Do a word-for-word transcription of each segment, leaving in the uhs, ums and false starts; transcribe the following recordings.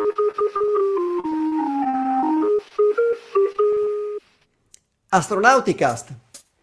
Astronauticast.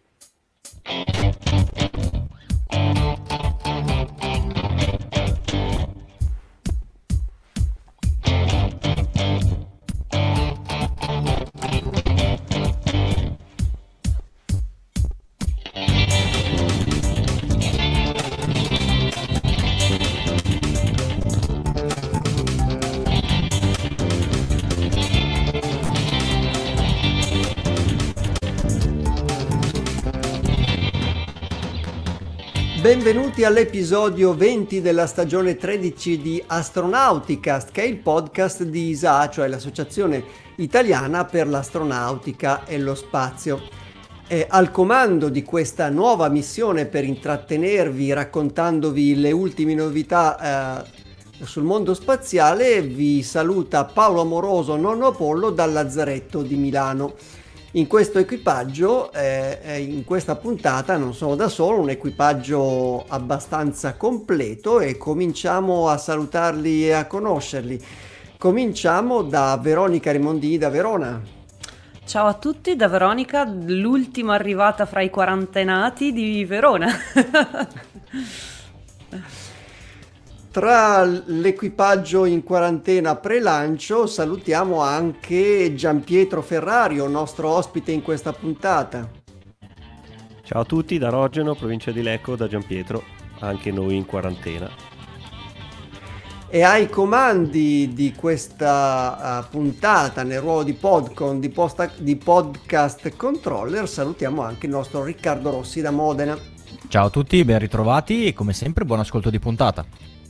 Benvenuti all'episodio venti della stagione tredici di Astronauticast, che è il podcast di I S A, cioè l'Associazione Italiana per l'Astronautica e lo Spazio. E al comando di questa nuova missione per intrattenervi raccontandovi le ultime novità eh, sul mondo spaziale vi saluta Paolo Amoroso, nonno Apollo, dal Lazzaretto di Milano. In questo equipaggio, eh, in questa puntata non sono da solo, un equipaggio abbastanza completo e cominciamo a salutarli e a conoscerli. Cominciamo da Veronica Rimondini da Verona. Ciao a tutti, da Veronica, l'ultima arrivata fra i quarantenati di Verona. Tra l'equipaggio in quarantena pre-lancio salutiamo anche Gianpietro Ferrario, nostro ospite in questa puntata. Ciao a tutti, da Rogeno, provincia di Lecco, da Gianpietro, anche noi in quarantena. E ai comandi di questa uh, puntata nel ruolo di Podcon, di, posta, di podcast controller, salutiamo anche il nostro Riccardo Rossi da Modena. Ciao a tutti, ben ritrovati e come sempre buon ascolto di puntata.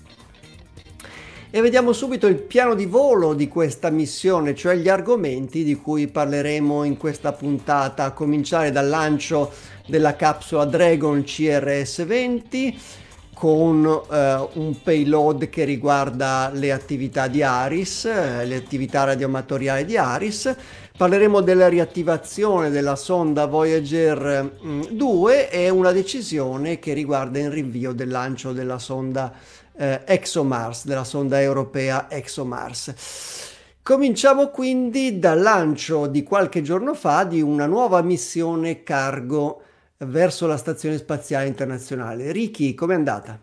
E vediamo subito il piano di volo di questa missione, cioè gli argomenti di cui parleremo in questa puntata, a cominciare dal lancio della capsula Dragon C R S venti con eh, un payload che riguarda le attività di ARIS, eh, le attività radioamatoriali di ARIS. Parleremo della riattivazione della sonda Voyager due e una decisione che riguarda il rinvio del lancio della sonda eh, ExoMars, della sonda europea ExoMars. Cominciamo quindi dal lancio di qualche giorno fa di una nuova missione cargo verso la Stazione Spaziale Internazionale. Ricky, com'è andata?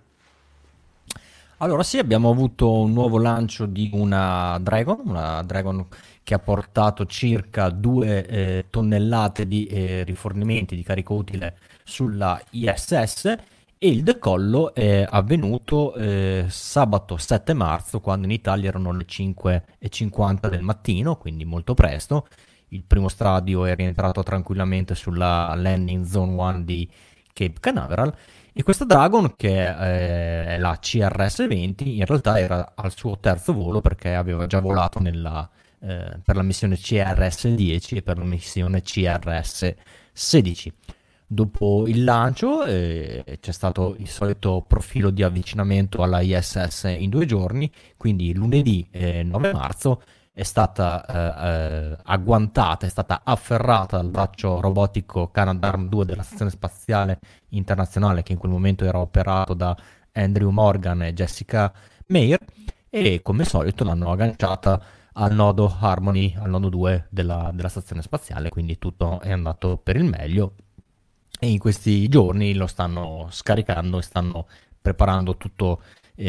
Allora sì, abbiamo avuto un nuovo lancio di una Dragon, una Dragon che ha portato circa due eh, tonnellate di eh, rifornimenti di carico utile sulla I S S e il decollo è avvenuto eh, sabato sette marzo, quando in Italia erano le cinque e cinquanta del mattino, quindi molto presto. Il primo stadio è rientrato tranquillamente sulla landing zone uno di Cape Canaveral e questa Dragon, che è la C R S venti, in realtà era al suo terzo volo perché aveva già volato nella, eh, per la missione C R S dieci e per la missione C R S sedici. Dopo il lancio eh, c'è stato il solito profilo di avvicinamento alla I S S in due giorni, quindi lunedì eh, nove marzo è stata eh, eh, agguantata, è stata afferrata al braccio robotico Canadarm due della Stazione Spaziale Internazionale, che in quel momento era operato da Andrew Morgan e Jessica Meir, e come al solito l'hanno agganciata al nodo Harmony, al nodo due della, della Stazione Spaziale, quindi tutto è andato per il meglio e in questi giorni lo stanno scaricando e stanno preparando tutto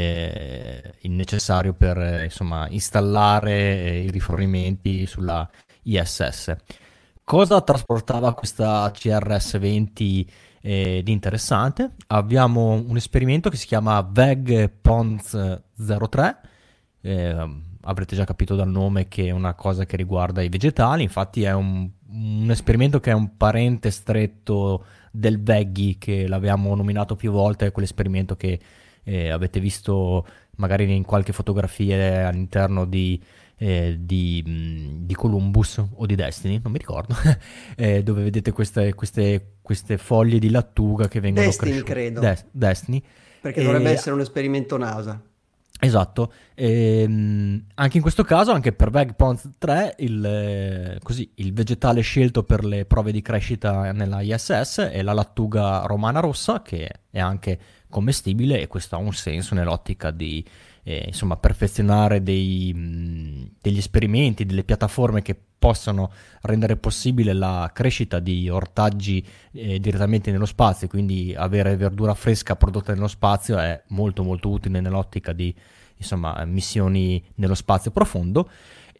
Eh, il necessario per eh, insomma installare eh, i rifornimenti sulla I S S. Cosa trasportava questa C R S venti eh, di interessante? Abbiamo un esperimento che si chiama VEG Pons zero tre, eh, avrete già capito dal nome che è una cosa che riguarda i vegetali, infatti è un, un esperimento che è un parente stretto del VEGI, che l'abbiamo nominato più volte, è quell'esperimento che Eh, avete visto magari in qualche fotografia all'interno di, eh, di, mh, di Columbus o di Destiny, non mi ricordo, eh, dove vedete queste, queste, queste foglie di lattuga che vengono Destiny, cresciute. credo. Des- Destiny. Perché E... dovrebbe essere un esperimento NASA. Esatto, ehm, anche in questo caso, anche per VEG Pons tre, il, eh, così, il vegetale scelto per le prove di crescita nella I S S è la lattuga romana rossa, che è anche commestibile, e questo ha un senso nell'ottica di eh, insomma perfezionare dei, mh, degli esperimenti, delle piattaforme che possano rendere possibile la crescita di ortaggi eh, direttamente nello spazio, quindi avere verdura fresca prodotta nello spazio è molto molto utile nell'ottica di insomma missioni nello spazio profondo.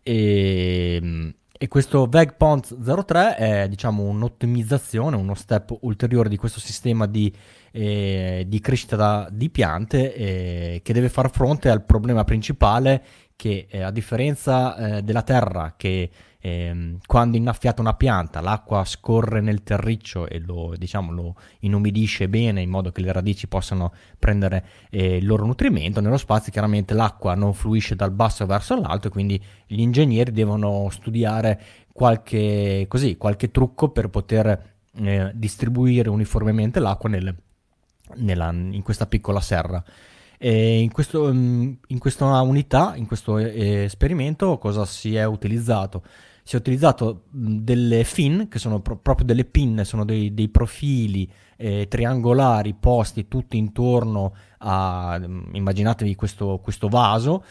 E, e questo VegPond zero tre è diciamo un'ottimizzazione, uno step ulteriore di questo sistema di, eh, di crescita da, di piante eh, che deve far fronte al problema principale che eh, a differenza eh, della terra, che eh, quando innaffiata una pianta l'acqua scorre nel terriccio e lo, diciamo, lo inumidisce bene in modo che le radici possano prendere eh, il loro nutrimento, nello spazio chiaramente l'acqua non fluisce dal basso verso l'alto, e quindi gli ingegneri devono studiare qualche, così, qualche trucco per poter eh, distribuire uniformemente l'acqua nel, nella, in questa piccola serra. E in, questo, in questa unità, in questo eh, esperimento, cosa si è utilizzato? Si è utilizzato delle fin, che sono pro- proprio delle pinne, sono dei, dei profili eh, triangolari posti tutti intorno a, immaginatevi questo, questo vaso,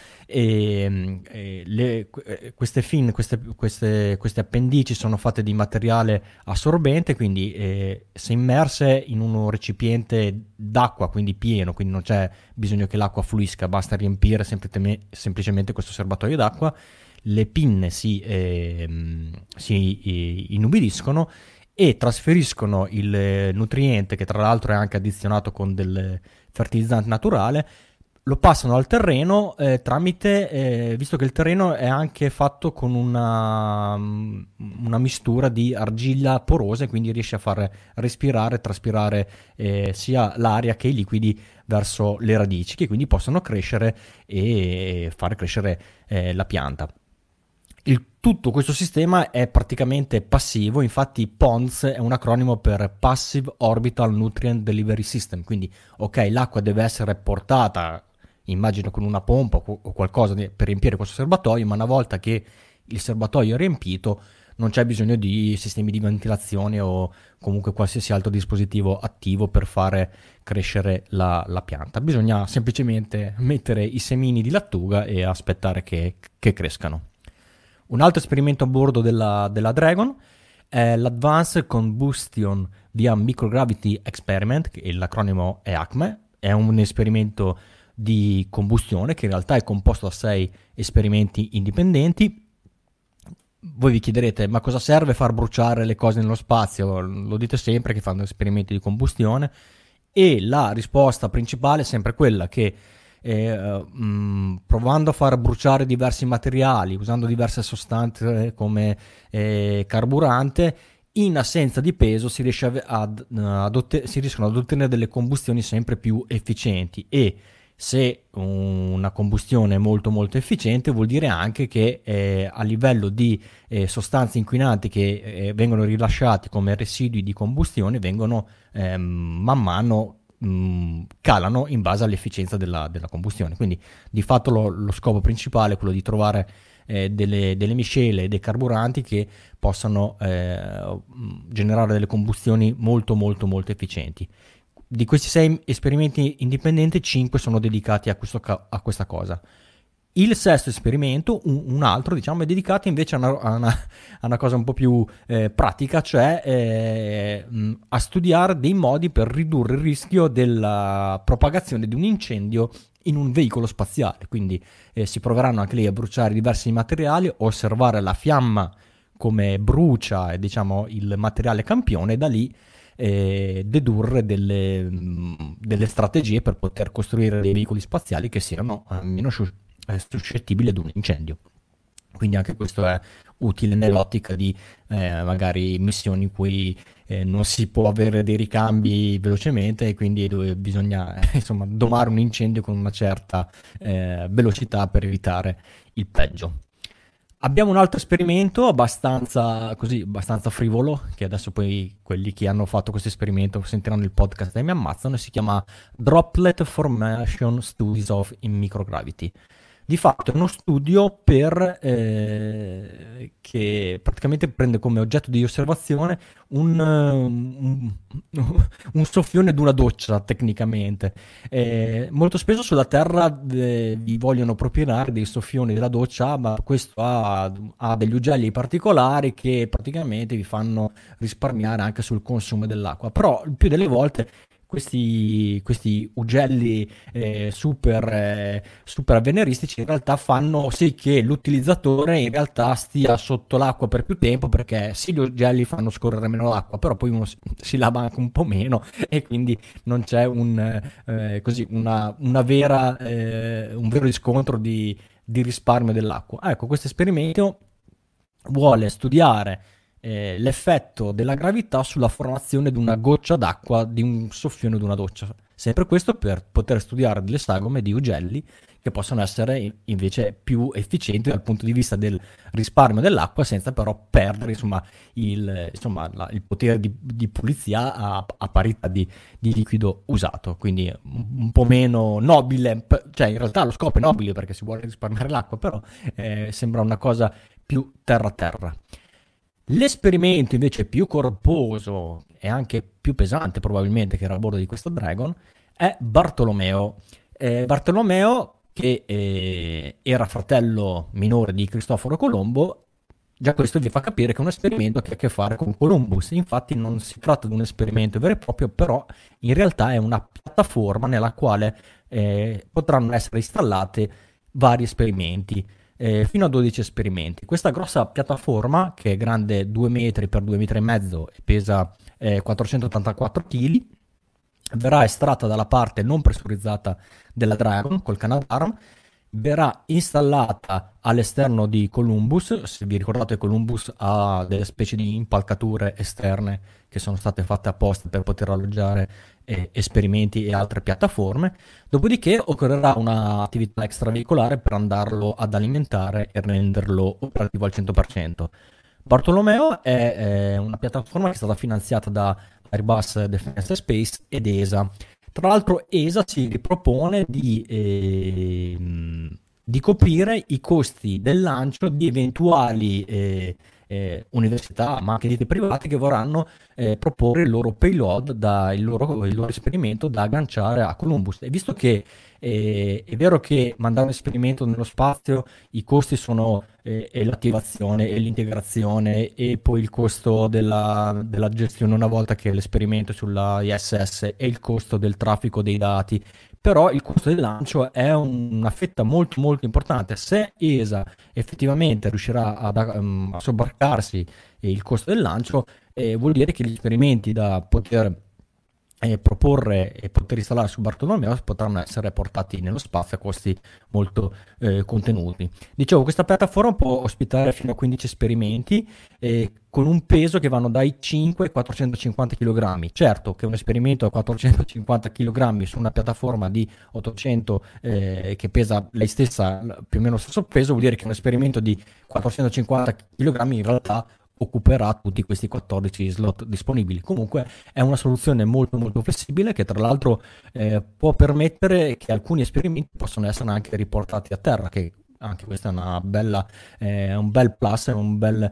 e, e le, queste fin, queste, queste, queste appendici sono fatte di materiale assorbente, quindi eh, se immerse in un recipiente d'acqua, quindi pieno, quindi non c'è bisogno che l'acqua fluisca, basta riempire semplicemente, semplicemente questo serbatoio d'acqua, le pinne si, eh, si eh, inumidiscono e trasferiscono il nutriente, che tra l'altro è anche addizionato con del fertilizzante naturale, lo passano al terreno eh, tramite, eh, visto che il terreno è anche fatto con una, una mistura di argilla porosa, e quindi riesce a far respirare e traspirare eh, sia l'aria che i liquidi verso le radici, che quindi possono crescere e far crescere eh, la pianta. Il, tutto questo sistema è praticamente passivo, infatti P O N S è un acronimo per Passive Orbital Nutrient Delivery System, quindi ok, l'acqua deve essere portata, immagino con una pompa o qualcosa per riempire questo serbatoio, ma una volta che il serbatoio è riempito non c'è bisogno di sistemi di ventilazione o comunque qualsiasi altro dispositivo attivo per fare crescere la, la pianta. Bisogna semplicemente mettere i semini di lattuga e aspettare che, che crescano. Un altro esperimento a bordo della, della Dragon è l'Advanced Combustion via Microgravity Experiment, che l'acronimo è A C M E. È un esperimento di combustione che in realtà è composto da sei esperimenti indipendenti. Voi vi chiederete, ma cosa serve far bruciare le cose nello spazio? Lo dite sempre che fanno esperimenti di combustione, e la risposta principale è sempre quella che eh, mh, provando a far bruciare diversi materiali, usando diverse sostanze come eh, carburante, in assenza di peso si, riesce a, ad, ad otte- si riescono ad ottenere delle combustioni sempre più efficienti, e se una combustione è molto molto efficiente vuol dire anche che eh, a livello di eh, sostanze inquinanti che eh, vengono rilasciate come residui di combustione vengono eh, man mano mh, calano in base all'efficienza della, della combustione. Quindi di fatto lo, lo scopo principale è quello di trovare eh, delle, delle miscele e dei carburanti che possano eh, generare delle combustioni molto molto molto efficienti. Di questi sei esperimenti indipendenti, cinque sono dedicati a, questo, a questa cosa. Il sesto esperimento, un, un altro, diciamo, è dedicato invece a una, a una, a una cosa un po' più eh, pratica, cioè eh, a studiare dei modi per ridurre il rischio della propagazione di un incendio in un veicolo spaziale. Quindi eh, si proveranno anche lì a bruciare diversi materiali, osservare la fiamma come brucia, diciamo, il materiale campione, e da lì Eh, dedurre delle, delle strategie per poter costruire dei veicoli spaziali che siano eh, meno suscettibili ad un incendio. Quindi anche questo è utile nell'ottica di eh, magari missioni in cui eh, non si può avere dei ricambi velocemente, e quindi dove bisogna eh, insomma domare un incendio con una certa eh, velocità per evitare il peggio. Abbiamo un altro esperimento abbastanza così, abbastanza frivolo, che adesso poi quelli che hanno fatto questo esperimento sentiranno il podcast e mi ammazzano, e si chiama Droplet Formation Studies of in Microgravity. Di fatto è uno studio per, eh, che praticamente prende come oggetto di osservazione un, un, un soffione di una doccia, tecnicamente. Eh, molto spesso sulla Terra eh, vi vogliono propinare dei soffioni della doccia, ma questo ha, ha degli ugelli particolari che praticamente vi fanno risparmiare anche sul consumo dell'acqua. Però il più delle volte questi, questi ugelli eh, super, eh, super avveniristici in realtà fanno sì che l'utilizzatore in realtà stia sotto l'acqua per più tempo, perché sì, gli ugelli fanno scorrere meno l'acqua, però poi uno si, si lava anche un po' meno e quindi non c'è un, eh, così, una, una vera, eh, un vero riscontro di, di risparmio dell'acqua. Ecco, questo esperimento vuole studiare eh, l'effetto della gravità sulla formazione di una goccia d'acqua, di un soffione di una doccia. Sempre questo per poter studiare delle sagome di ugelli che possono essere invece più efficienti dal punto di vista del risparmio dell'acqua, senza però perdere insomma, il, insomma, la, il potere di, di pulizia a, a parità di, di liquido usato. Quindi un po' meno nobile, cioè in realtà lo scopo è nobile perché si vuole risparmiare l'acqua, però eh, sembra una cosa più terra-terra. L'esperimento invece più corposo e anche più pesante probabilmente che era a bordo di questo Dragon è Bartolomeo. Eh, Bartolomeo, che eh, era fratello minore di Cristoforo Colombo, già questo vi fa capire che è un esperimento che ha a che fare con Columbus. Infatti non si tratta di un esperimento vero e proprio, però in realtà è una piattaforma nella quale eh, potranno essere installate vari esperimenti. Eh, fino a dodici esperimenti. Questa grossa piattaforma, che è grande due metri per due metri e mezzo e pesa eh, quattrocentottantaquattro chili, verrà estratta dalla parte non pressurizzata della Dragon col Canadarm, verrà installata all'esterno di Columbus. Se vi ricordate, Columbus ha delle specie di impalcature esterne che sono state fatte apposta per poter alloggiare eh, esperimenti e altre piattaforme. Dopodiché occorrerà un'attività extraveicolare per andarlo ad alimentare e renderlo operativo al cento per cento. Bartolomeo è eh, una piattaforma che è stata finanziata da Airbus Defence Space ed E S A. Tra l'altro E S A si ripropone di, eh, di coprire i costi del lancio di eventuali eh, eh, università, ma anche di private, che vorranno eh, proporre il loro payload, da, il, loro, il loro esperimento da agganciare a Columbus. E visto che eh, è vero che mandare un esperimento nello spazio, i costi sono eh, e l'attivazione e l'integrazione e poi il costo della, della gestione una volta che l'esperimento è sulla I S S e il costo del traffico dei dati, però il costo del lancio è una fetta molto molto importante. Se E S A effettivamente riuscirà ad, um, a sobbarcarsi il costo del lancio, eh, vuol dire che gli esperimenti da poter e proporre e poter installare su Bartolomeo potranno essere portati nello spazio a costi molto eh, contenuti. Dicevo, questa piattaforma può ospitare fino a quindici esperimenti eh, con un peso che vanno dai cinque ai quattrocentocinquanta chilogrammi. Certo che un esperimento a quattrocentocinquanta chilogrammi su una piattaforma di ottocento eh, che pesa lei stessa più o meno lo stesso peso, vuol dire che un esperimento di quattrocentocinquanta chilogrammi in realtà occuperà tutti questi quattordici slot disponibili. Comunque è una soluzione molto molto flessibile, che tra l'altro eh, può permettere che alcuni esperimenti possano essere anche riportati a terra, che anche questo è una bella, eh, un bel plus, è un bel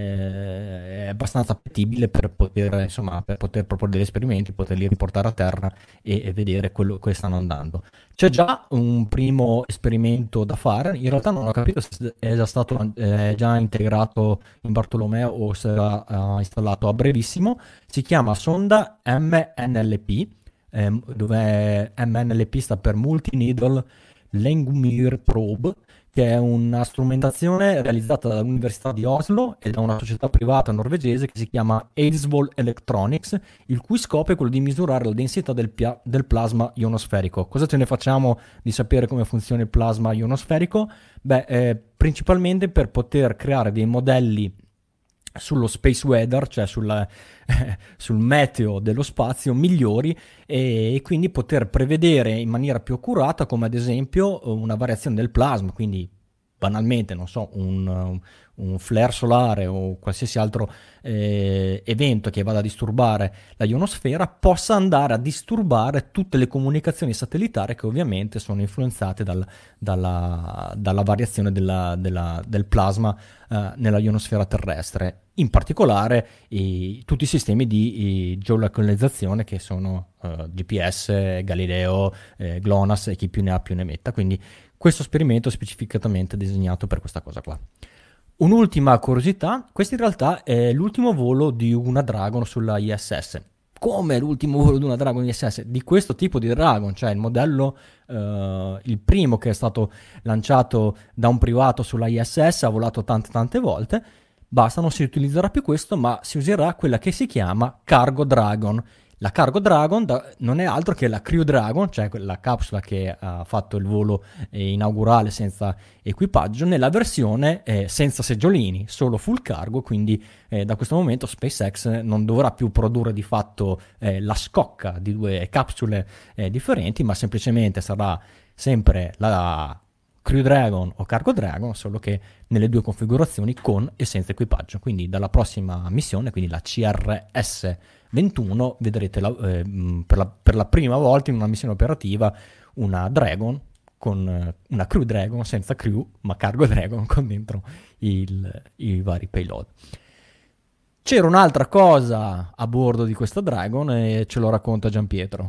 eh, è abbastanza appetibile per poter insomma per poter proporre degli esperimenti, poterli riportare a terra e, e vedere quello che stanno andando. C'è già un primo esperimento da fare, in realtà non ho capito se è già stato eh, già integrato in Bartolomeo o se sarà uh, installato a brevissimo. Si chiama sonda M N L P, eh, dove M N L P sta per Multi Needle Langmuir Probe, che è una strumentazione realizzata dall'Università di Oslo e da una società privata norvegese che si chiama Eidsvoll Electronics, il cui scopo è quello di misurare la densità del, pia- del plasma ionosferico. Cosa ce ne facciamo di sapere come funziona il plasma ionosferico? Beh, eh, principalmente per poter creare dei modelli sullo space weather, cioè sulla, eh, sul meteo dello spazio migliori, e, e quindi poter prevedere in maniera più accurata, come ad esempio una variazione del plasma. Quindi banalmente, non so, un, un flare solare o qualsiasi altro eh, evento che vada a disturbare la ionosfera possa andare a disturbare tutte le comunicazioni satellitari che ovviamente sono influenzate dal, dalla, dalla variazione della, della, del plasma eh, nella ionosfera terrestre, in particolare i, tutti i sistemi di i, geolocalizzazione che sono eh, G P S, Galileo, eh, GLONASS e chi più ne ha più ne metta, quindi questo esperimento è specificatamente disegnato per questa cosa qua. Un'ultima curiosità, questo in realtà è l'ultimo volo di una Dragon sulla I S S. Come l'ultimo volo di una Dragon I S S? Di questo tipo di Dragon, cioè il modello, eh, il primo che è stato lanciato da un privato sulla I S S, ha volato tante tante volte, basta, non si utilizzerà più questo, ma si userà quella che si chiama Cargo Dragon. La Cargo Dragon da, non è altro che la Crew Dragon, cioè la capsula che ha fatto il volo eh, inaugurale senza equipaggio, nella versione eh, senza seggiolini, solo full cargo, quindi eh, da questo momento SpaceX non dovrà più produrre di fatto eh, la scocca di due capsule eh, differenti, ma semplicemente sarà sempre la Crew Dragon o Cargo Dragon, solo che nelle due configurazioni con e senza equipaggio. Quindi dalla prossima missione, quindi la C R S ventuno, vedrete la, eh, per, la, per la prima volta in una missione operativa una Dragon con eh, una Crew Dragon senza crew, ma Cargo Dragon con dentro il, i vari payload. C'era un'altra cosa a bordo di questa Dragon e ce lo racconta Gianpietro.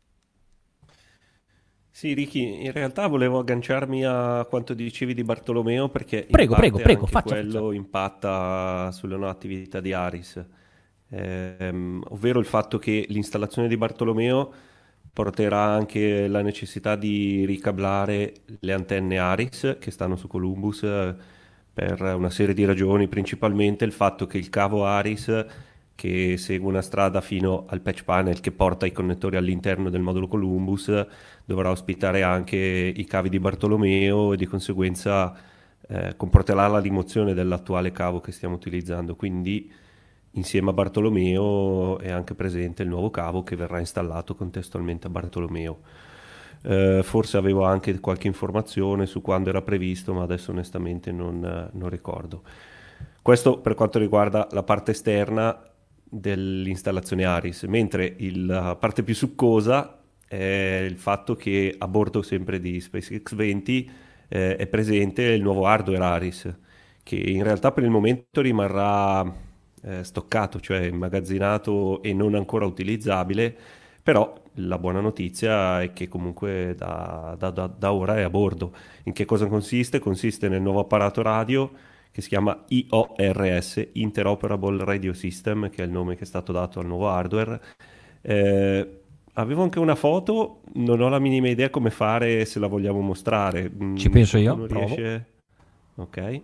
Sì, Ricky, in realtà volevo agganciarmi a quanto dicevi di Bartolomeo, perché prego, in prego, parte prego, anche faccia, quello faccia. impatta sulle nuove attività di Aris, ehm, ovvero il fatto che l'installazione di Bartolomeo porterà anche la necessità di ricablare le antenne Aris che stanno su Columbus eh, per una serie di ragioni, principalmente il fatto che il cavo Aris che segue una strada fino al patch panel che porta i connettori all'interno del modulo Columbus dovrà ospitare anche i cavi di Bartolomeo e di conseguenza eh, comporterà la rimozione dell'attuale cavo che stiamo utilizzando. Quindi insieme a Bartolomeo è anche presente il nuovo cavo che verrà installato contestualmente a Bartolomeo. Eh, forse avevo anche qualche informazione su quando era previsto, ma adesso onestamente non, non ricordo. Questo per quanto riguarda la parte esterna dell'installazione Aris, mentre il, la parte più succosa è il fatto che a bordo sempre di SpaceX venti eh, è presente il nuovo hardware Aris, che in realtà per il momento rimarrà eh, stoccato, cioè immagazzinato e non ancora utilizzabile, però la buona notizia è che comunque da, da, da, da ora è a bordo. In che cosa consiste? Consiste nel nuovo apparato radio che si chiama I O R S, Interoperable Radio System, che è il nome che è stato dato al nuovo hardware. Eh, avevo anche una foto, non ho la minima idea come fare se la vogliamo mostrare. Ci penso io, non provo. riesce... Ok.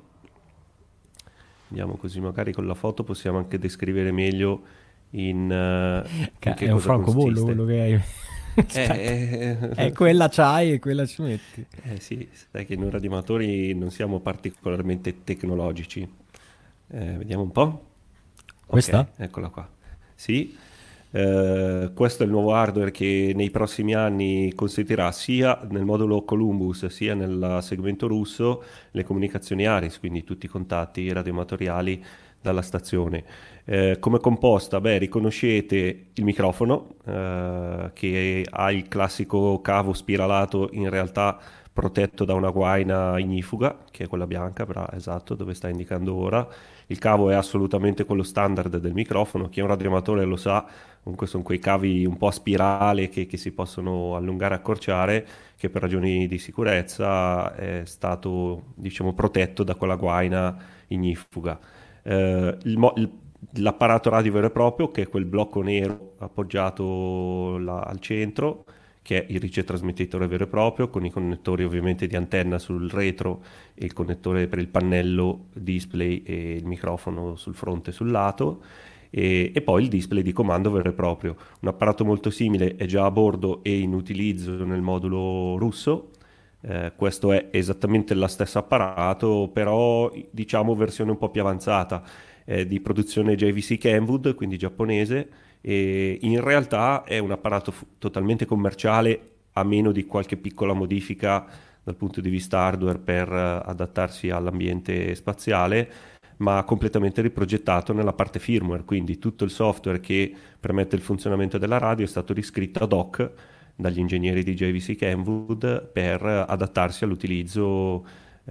Vediamo così, magari con la foto possiamo anche descrivere meglio in, uh, in che è un francobollo quello che hai. Eh, eh, quella c'hai e quella ci metti. Eh sì, sai che noi radioamatori non siamo particolarmente tecnologici. Eh, vediamo un po'. Questa? Ok, eccola qua. Sì, eh, questo è il nuovo hardware che nei prossimi anni consentirà sia nel modulo Columbus sia nel segmento russo le comunicazioni Aris, quindi tutti i contatti radioamatoriali dalla stazione. Eh, come composta, beh, riconoscete il microfono eh, che ha il classico cavo spiralato, in realtà protetto da una guaina ignifuga, che è quella bianca, però esatto, dove sta indicando ora. Il cavo è assolutamente quello standard del microfono, chi è un radioamatore lo sa, comunque sono quei cavi un po' a spirale che, che si possono allungare e accorciare, che per ragioni di sicurezza è stato, diciamo, protetto da quella guaina ignifuga. Uh, il mo- il, l'apparato radio vero e proprio, che è quel blocco nero appoggiato là al centro, che è il ricetrasmettitore vero e proprio, con i connettori ovviamente di antenna sul retro e il connettore per il pannello display e il microfono sul fronte e sul lato, e, e poi il display di comando vero e proprio. Un apparato molto simile è già a bordo e in utilizzo nel modulo russo. Eh, questo è esattamente lo stesso apparato, però diciamo versione un po' più avanzata, eh, di produzione J V C Kenwood, quindi giapponese, e in realtà è un apparato f- totalmente commerciale, a meno di qualche piccola modifica dal punto di vista hardware per eh, adattarsi all'ambiente spaziale, ma completamente riprogettato nella parte firmware, quindi tutto il software che permette il funzionamento della radio è stato riscritto ad hoc dagli ingegneri di J V C Kenwood per adattarsi all'utilizzo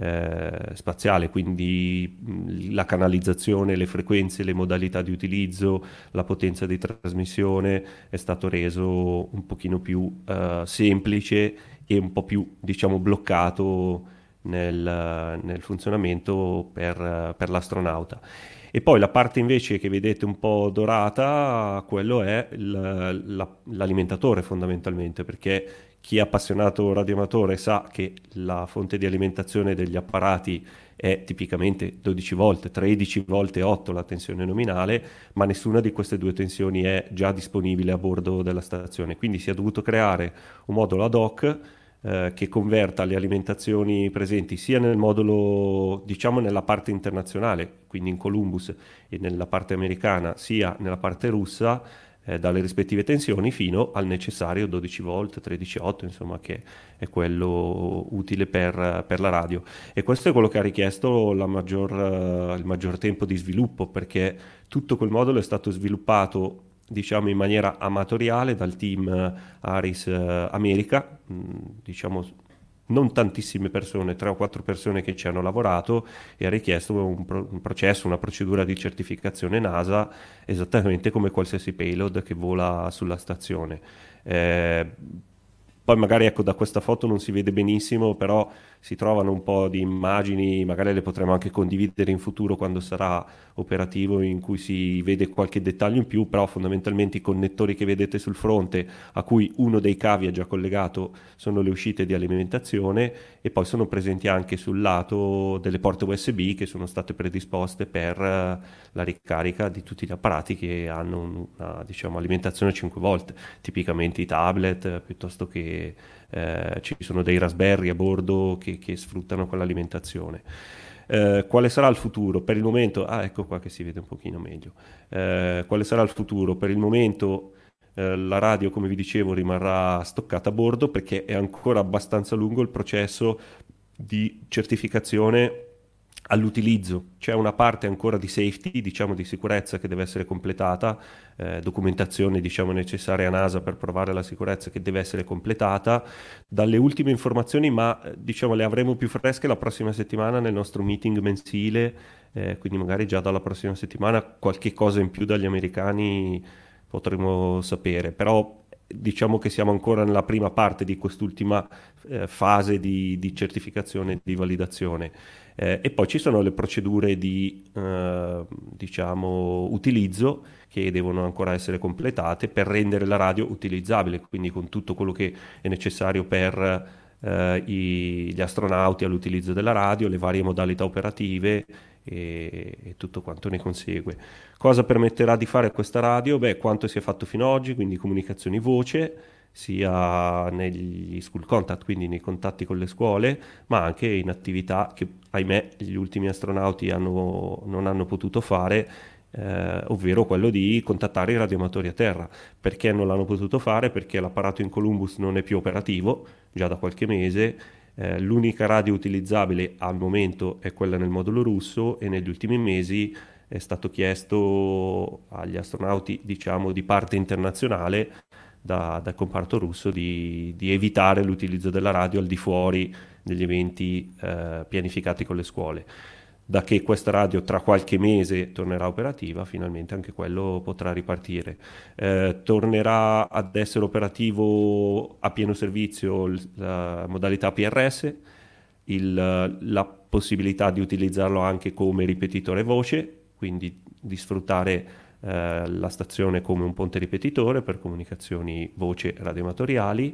eh, spaziale, quindi mh, la canalizzazione, le frequenze, le modalità di utilizzo, la potenza di trasmissione è stato reso un pochino più eh, semplice e un po' più, diciamo, bloccato nel, nel funzionamento per, per l'astronauta. E poi la parte invece che vedete un po' dorata, quello è il- la- l'alimentatore fondamentalmente, perché chi è appassionato radioamatore sa che la fonte di alimentazione degli apparati è tipicamente dodici volt, tredici volt e otto la tensione nominale, ma nessuna di queste due tensioni è già disponibile a bordo della stazione. Quindi si è dovuto creare un modulo ad hoc eh, che converta le alimentazioni presenti sia nel modulo, diciamo nella parte internazionale, quindi in Columbus e nella parte americana, sia nella parte russa, eh, dalle rispettive tensioni fino al necessario dodici volt, tredici virgola otto, insomma, che è quello utile per, per la radio. E questo è quello che ha richiesto la maggior, eh, il maggior tempo di sviluppo, perché tutto quel modulo è stato sviluppato, diciamo, in maniera amatoriale dal team eh, Aris eh, America, mh, diciamo non tantissime persone, tre o quattro persone che ci hanno lavorato, e ha richiesto un, pro- un processo, una procedura di certificazione NASA, esattamente come qualsiasi payload che vola sulla stazione. Eh, Poi magari, ecco, da questa foto non si vede benissimo, però si trovano un po' di immagini, magari le potremo anche condividere in futuro quando sarà operativo, in cui si vede qualche dettaglio in più, però fondamentalmente i connettori che vedete sul fronte, a cui uno dei cavi è già collegato, sono le uscite di alimentazione, e poi sono presenti anche sul lato delle porte U S B che sono state predisposte per eh, la ricarica di tutti gli apparati che hanno una, diciamo, alimentazione cinque volt, tipicamente i tablet, eh, piuttosto che eh, ci sono dei Raspberry a bordo che, che sfruttano quell'alimentazione. Eh, quale sarà il futuro? Per il momento, ah, ecco qua che si vede un pochino meglio. Eh, quale sarà il futuro? Per il momento eh, la radio, come vi dicevo, rimarrà stoccata a bordo, perché è ancora abbastanza lungo il processo di certificazione all'utilizzo. C'è una parte ancora di safety, diciamo di sicurezza, che deve essere completata, eh, documentazione, diciamo, necessaria a NASA per provare la sicurezza, che deve essere completata. Dalle ultime informazioni, ma eh, diciamo le avremo più fresche la prossima settimana nel nostro meeting mensile, eh, quindi magari già dalla prossima settimana qualche cosa in più dagli americani potremo sapere, però diciamo che siamo ancora nella prima parte di quest'ultima eh, fase di, di certificazione, di validazione. Eh, e poi ci sono le procedure di eh, diciamo utilizzo che devono ancora essere completate per rendere la radio utilizzabile, quindi con tutto quello che è necessario per eh, i, gli astronauti all'utilizzo della radio, le varie modalità operative e, e tutto quanto ne consegue. Cosa permetterà di fare questa radio? Beh, quanto si è fatto fino ad oggi, quindi comunicazioni voce, sia negli school contact, quindi nei contatti con le scuole, ma anche in attività che, ahimè, gli ultimi astronauti hanno, non hanno potuto fare, eh, ovvero quello di contattare i radioamatori a terra. Perché non l'hanno potuto fare? Perché l'apparato in Columbus non è più operativo, già da qualche mese. Eh, l'unica radio utilizzabile al momento è quella nel modulo russo, e negli ultimi mesi è stato chiesto agli astronauti, diciamo, di parte internazionale, da, dal comparto russo, di, di evitare l'utilizzo della radio al di fuori degli eventi eh, pianificati con le scuole. Da che questa radio tra qualche mese tornerà operativa, finalmente anche quello potrà ripartire. Eh, tornerà ad essere operativo a pieno servizio l- la modalità P R S, il, la possibilità di utilizzarlo anche come ripetitore voce, quindi di sfruttare eh, la stazione come un ponte ripetitore per comunicazioni voce radioamatoriali,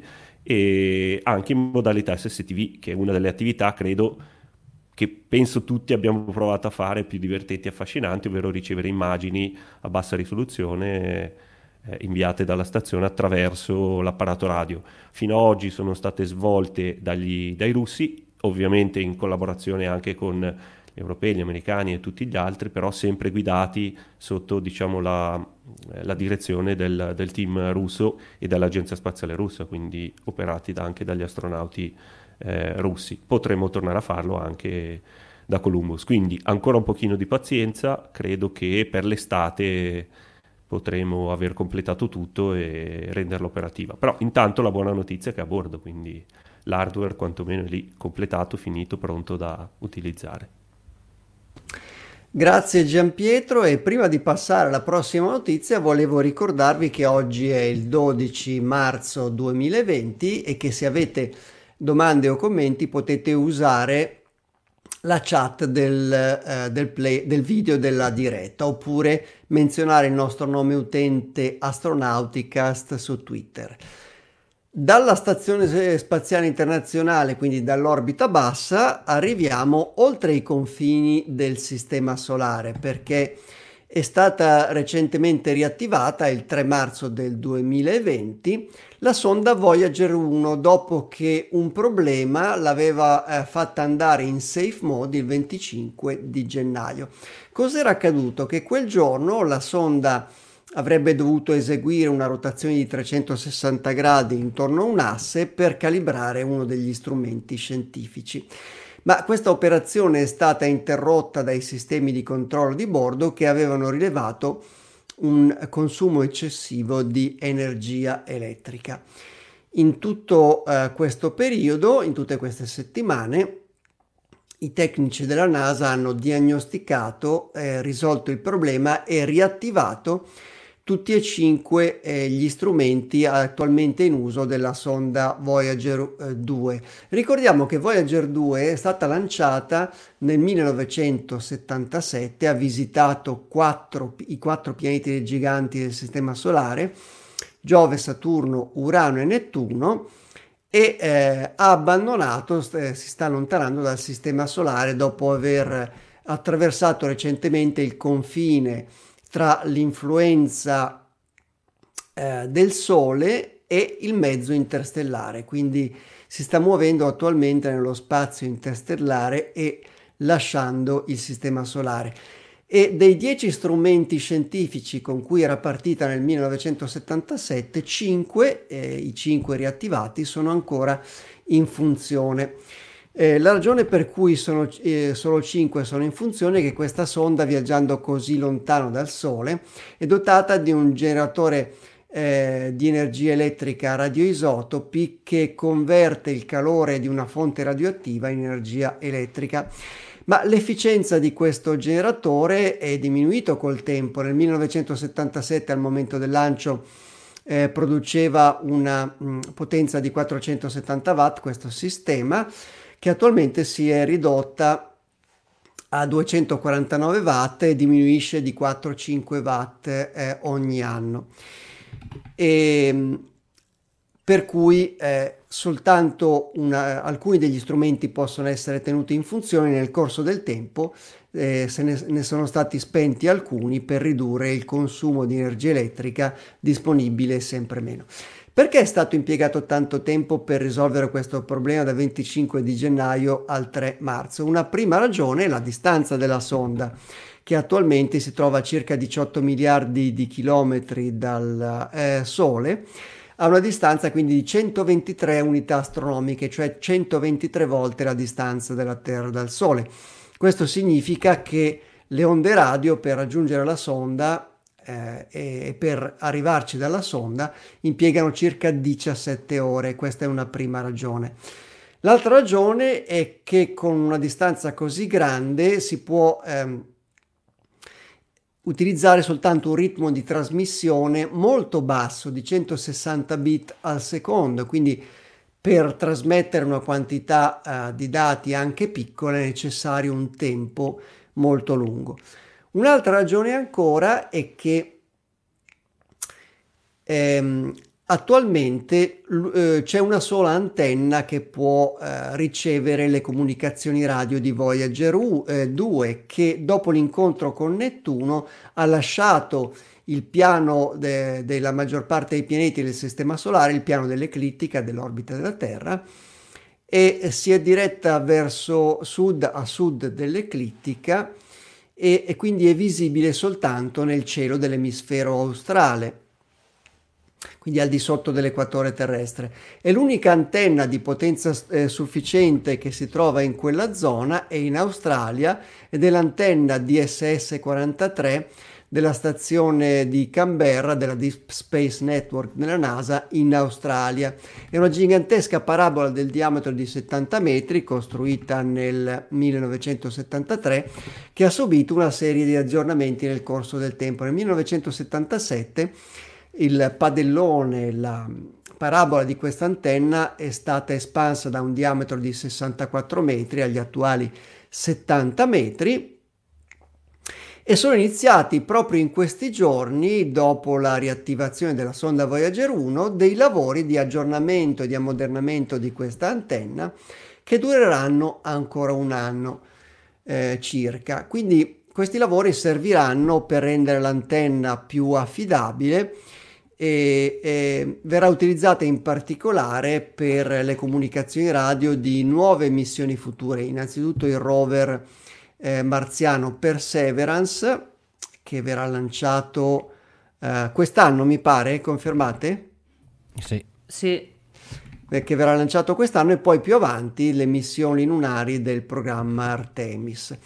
e anche in modalità S S T V, che è una delle attività, credo, che penso tutti abbiamo provato a fare, più divertenti e affascinanti, ovvero ricevere immagini a bassa risoluzione eh, inviate dalla stazione attraverso l'apparato radio. Fino ad oggi sono state svolte dagli, dai russi, ovviamente in collaborazione anche con gli europei, gli americani e tutti gli altri, però sempre guidati sotto, diciamo, la, la direzione del, del team russo e dall'Agenzia Spaziale Russa, quindi operati da, anche dagli astronauti eh, russi. Potremmo tornare a farlo anche da Columbus, quindi ancora un pochino di pazienza, credo che per l'estate potremo aver completato tutto e renderla operativa. Però intanto la buona notizia è che è a bordo, quindi l'hardware quantomeno è lì, completato, finito, pronto da utilizzare. Grazie Gianpietro, e prima di passare alla prossima notizia volevo ricordarvi che oggi è il dodici marzo duemilaventi e che se avete domande o commenti potete usare la chat del, eh, del, play, del video della diretta, oppure menzionare il nostro nome utente Astronauticast su Twitter. Dalla Stazione Spaziale Internazionale, quindi dall'orbita bassa, arriviamo oltre i confini del Sistema Solare, perché è stata recentemente riattivata il tre marzo del duemilaventi la sonda Voyager uno, dopo che un problema l'aveva eh, fatta andare in safe mode il venticinque di gennaio. Cos'era accaduto? Che quel giorno la sonda avrebbe dovuto eseguire una rotazione di trecentosessanta gradi intorno a un asse per calibrare uno degli strumenti scientifici. Ma questa operazione è stata interrotta dai sistemi di controllo di bordo, che avevano rilevato un consumo eccessivo di energia elettrica. In tutto eh, questo periodo, in tutte queste settimane, i tecnici della NASA hanno diagnosticato, eh, risolto il problema e riattivato tutti e cinque eh, gli strumenti attualmente in uso della sonda Voyager eh, due. Ricordiamo che Voyager due è stata lanciata nel millenovecentosettantasette, ha visitato quattro, i quattro pianeti giganti del Sistema Solare, Giove, Saturno, Urano e Nettuno, e eh, ha abbandonato, eh, si sta allontanando dal Sistema Solare dopo aver attraversato recentemente il confine tra l'influenza eh, del Sole e il mezzo interstellare, quindi si sta muovendo attualmente nello spazio interstellare e lasciando il Sistema Solare. E dei dieci strumenti scientifici con cui era partita nel millenovecentosettantasette, cinque, eh, i cinque riattivati, sono ancora in funzione. Eh, la ragione per cui sono, eh, solo cinque sono in funzione è che questa sonda, viaggiando così lontano dal Sole, è dotata di un generatore eh, di energia elettrica a radioisotopi che converte il calore di una fonte radioattiva in energia elettrica. Ma l'efficienza di questo generatore è diminuito col tempo. Nel millenovecentosettantasette, al momento del lancio, eh, produceva una mh, potenza di quattrocentosettanta watt, questo sistema, che attualmente si è ridotta a duecentoquarantanove watt e diminuisce di quattro cinque watt eh, ogni anno. E, per cui eh, soltanto una, alcuni degli strumenti possono essere tenuti in funzione. Nel corso del tempo eh, se ne, ne sono stati spenti alcuni per ridurre il consumo di energia elettrica disponibile sempre meno. Perché è stato impiegato tanto tempo per risolvere questo problema dal venticinque di gennaio al tre marzo? Una prima ragione è la distanza della sonda, che attualmente si trova a circa diciotto miliardi di chilometri dal eh, Sole, a una distanza quindi di centoventitré unità astronomiche, cioè centoventitré volte la distanza della Terra dal Sole. Questo significa che le onde radio, per raggiungere la sonda eh, e per arrivarci dalla sonda, impiegano circa diciassette ore. Questa è una prima ragione. L'altra ragione è che con una distanza così grande si può ehm, utilizzare soltanto un ritmo di trasmissione molto basso, di centosessanta bit al secondo, quindi per trasmettere una quantità uh, di dati anche piccola è necessario un tempo molto lungo. Un'altra ragione ancora è che ehm, attualmente uh, c'è una sola antenna che può uh, ricevere le comunicazioni radio di Voyager due, che dopo l'incontro con Nettuno ha lasciato il piano de- della maggior parte dei pianeti del Sistema Solare, il piano dell'eclittica, dell'orbita della Terra, e si è diretta verso sud, a sud dell'eclittica, e, e quindi è visibile soltanto nel cielo dell'emisfero australe. quindi al di sotto dell'equatore terrestre. E l'unica antenna di potenza eh, sufficiente che si trova in quella zona è in Australia ed è l'antenna D S S quarantatré della stazione di Canberra della Deep Space Network della NASA in Australia. È una gigantesca parabola del diametro di settanta metri, costruita nel millenovecentosettantatré, che ha subito una serie di aggiornamenti nel corso del tempo. Nel millenovecentosettantasette il padellone, la parabola di questa antenna è stata espansa da un diametro di sessantaquattro metri agli attuali settanta metri, e sono iniziati proprio in questi giorni, dopo la riattivazione della sonda Voyager uno, dei lavori di aggiornamento e di ammodernamento di questa antenna che dureranno ancora un anno eh, circa. Quindi questi lavori serviranno per rendere l'antenna più affidabile e, e verrà utilizzata in particolare per le comunicazioni radio di nuove missioni future, innanzitutto il rover Eh, marziano Perseverance, che verrà lanciato eh, quest'anno, mi pare, confermate? Sì. Sì. Perché verrà lanciato quest'anno, e poi più avanti le missioni lunari del programma Artemis.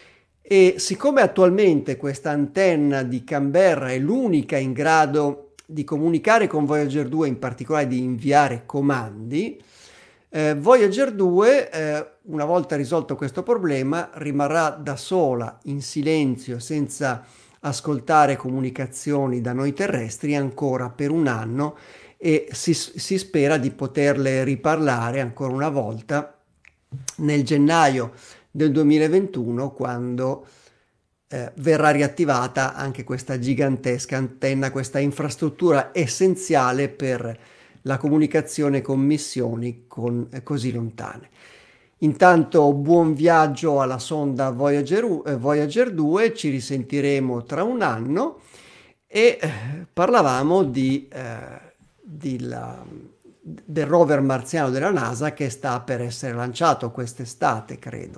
E siccome attualmente questa antenna di Canberra è l'unica in grado di comunicare con Voyager due, in particolare di inviare comandi, Eh, Voyager due, eh, una volta risolto questo problema, rimarrà da sola, in silenzio, senza ascoltare comunicazioni da noi terrestri ancora per un anno, e si, si spera di poterle riparlare ancora una volta nel gennaio del duemilaventuno, quando eh, verrà riattivata anche questa gigantesca antenna, questa infrastruttura essenziale per la comunicazione con missioni con, eh, così lontane. Intanto buon viaggio alla sonda Voyager, eh, Voyager due, ci risentiremo tra un anno, e eh, parlavamo di, eh, di la, del rover marziano della NASA che sta per essere lanciato quest'estate, credo.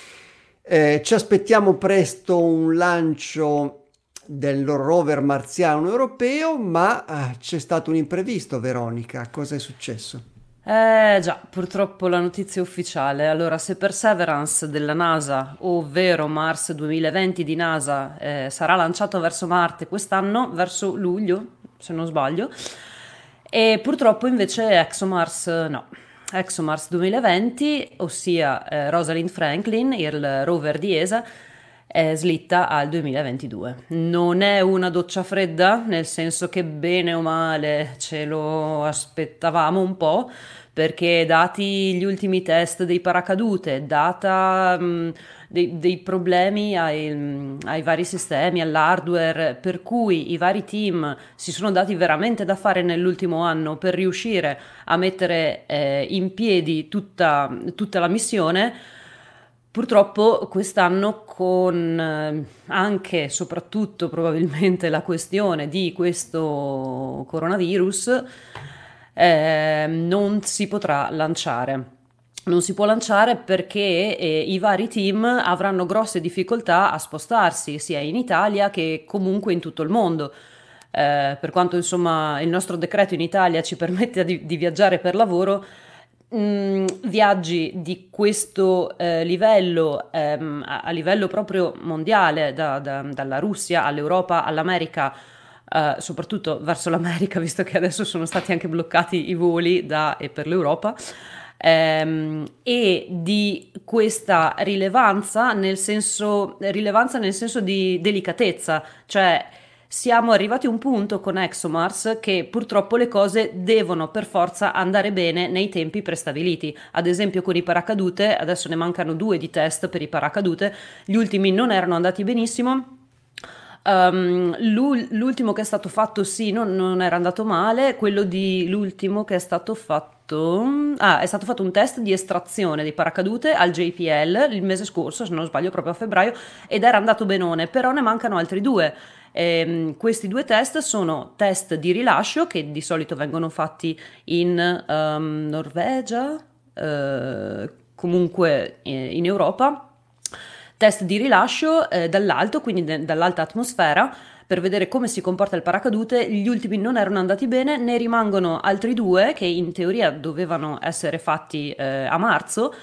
Eh, ci aspettiamo presto un lancio del rover marziano europeo, ma eh, c'è stato un imprevisto, Veronica. Cosa è successo? Eh già, purtroppo la notizia ufficiale. Allora, se Perseverance della NASA, ovvero Mars duemilaventi di NASA, eh, sarà lanciato verso Marte quest'anno, verso luglio, se non sbaglio, e purtroppo invece ExoMars no. ExoMars duemilaventi, ossia eh, Rosalind Franklin, il rover di E S A, è slitta al duemilaventidue. Non è una doccia fredda, nel senso che bene o male ce lo aspettavamo un po', perché dati gli ultimi test dei paracadute, data mh, dei, dei problemi ai, mh, ai vari sistemi, all'hardware, per cui i vari team si sono dati veramente da fare nell'ultimo anno per riuscire a mettere eh, in piedi tutta, tutta la missione. Purtroppo quest'anno, con eh, anche e soprattutto probabilmente la questione di questo coronavirus, eh, non si potrà lanciare. Non si può lanciare perché eh, i vari team avranno grosse difficoltà a spostarsi, sia in Italia che comunque in tutto il mondo. Eh, per quanto insomma il nostro decreto in Italia ci permette di, di viaggiare per lavoro, Mm, viaggi di questo eh, livello, ehm, a, a livello proprio mondiale, da, da, dalla Russia all'Europa, all'America, eh, soprattutto verso l'America, visto che adesso sono stati anche bloccati i voli da e per l'Europa, ehm, e di questa rilevanza nel senso, rilevanza nel senso di delicatezza, cioè siamo arrivati a un punto con ExoMars che purtroppo le cose devono per forza andare bene nei tempi prestabiliti. Ad esempio con i paracadute, adesso ne mancano due di test per i paracadute, gli ultimi non erano andati benissimo. Um, l'ultimo che è stato fatto sì, non, non era andato male, quello di l'ultimo che è stato fatto, ah, è stato fatto un test di estrazione dei paracadute al J P L il mese scorso, se non sbaglio proprio a febbraio, ed era andato benone, però ne mancano altri due. E, questi due test sono test di rilascio che di solito vengono fatti in um, Norvegia, eh, comunque in Europa, test di rilascio eh, dall'alto, quindi de- dall'alta atmosfera, per vedere come si comporta il paracadute. Gli ultimi non erano andati bene, ne rimangono altri due che in teoria dovevano essere fatti eh, a marzo.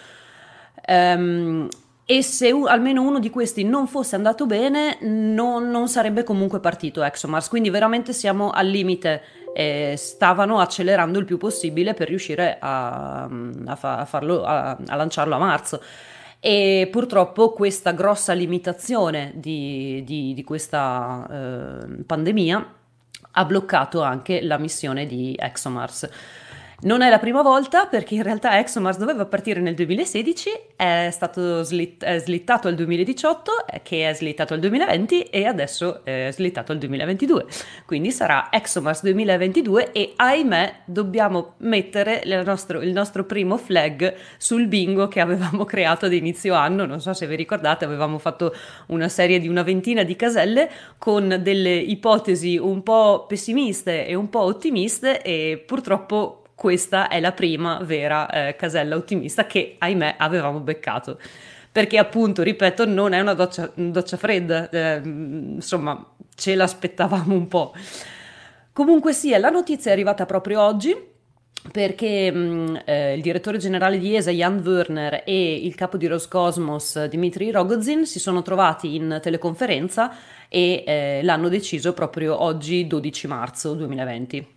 Um, e se u- almeno uno di questi non fosse andato bene, non, non sarebbe comunque partito ExoMars, quindi veramente siamo al limite. E stavano accelerando il più possibile per riuscire a, a, fa- a farlo, a, a lanciarlo a marzo. E purtroppo questa grossa limitazione di, di, di questa eh, pandemia ha bloccato anche la missione di ExoMars. Non è la prima volta, perché in realtà ExoMars doveva partire nel duemilasedici, è stato slitt- è slittato al duemiladiciotto, che è slittato al duemilaventi e adesso è slittato al duemilaventidue. Quindi sarà ExoMars duemilaventidue e ahimè dobbiamo mettere il nostro, il nostro primo flag sul bingo che avevamo creato ad inizio anno. Non so se vi ricordate, avevamo fatto una serie di una ventina di caselle con delle ipotesi un po' pessimiste e un po' ottimiste, e purtroppo questa è la prima vera eh, casella ottimista che, ahimè, avevamo beccato. Perché appunto, ripeto, non è una doccia, doccia fredda, eh, insomma, ce l'aspettavamo un po'. Comunque sia, la notizia è arrivata proprio oggi, perché mh, eh, il direttore generale di E S A, Jan Werner, e il capo di Roscosmos, Dmitry Rogozin, si sono trovati in teleconferenza e eh, l'hanno deciso proprio oggi, dodici marzo duemilaventi.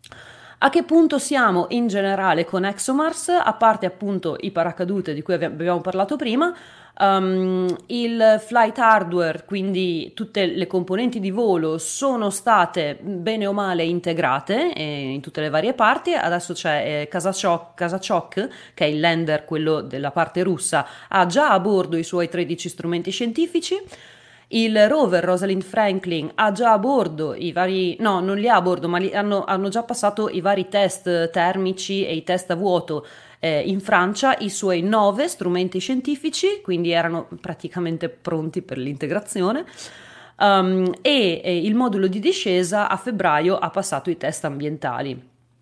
A che punto siamo in generale con ExoMars? A parte appunto i paracadute di cui abbiamo parlato prima, um, il flight hardware, quindi tutte le componenti di volo, sono state bene o male integrate eh, in tutte le varie parti. Adesso c'è eh, Kazachok, Kazachok, che è il lander, quello della parte russa, ha già a bordo i suoi tredici strumenti scientifici. Il rover Rosalind Franklin ha già a bordo i vari, no, non li ha a bordo, ma li hanno, hanno già passato i vari test termici e i test a vuoto eh, in Francia, i suoi nove strumenti scientifici, quindi erano praticamente pronti per l'integrazione. Um, e, e il modulo di discesa a febbraio ha passato i test ambientali.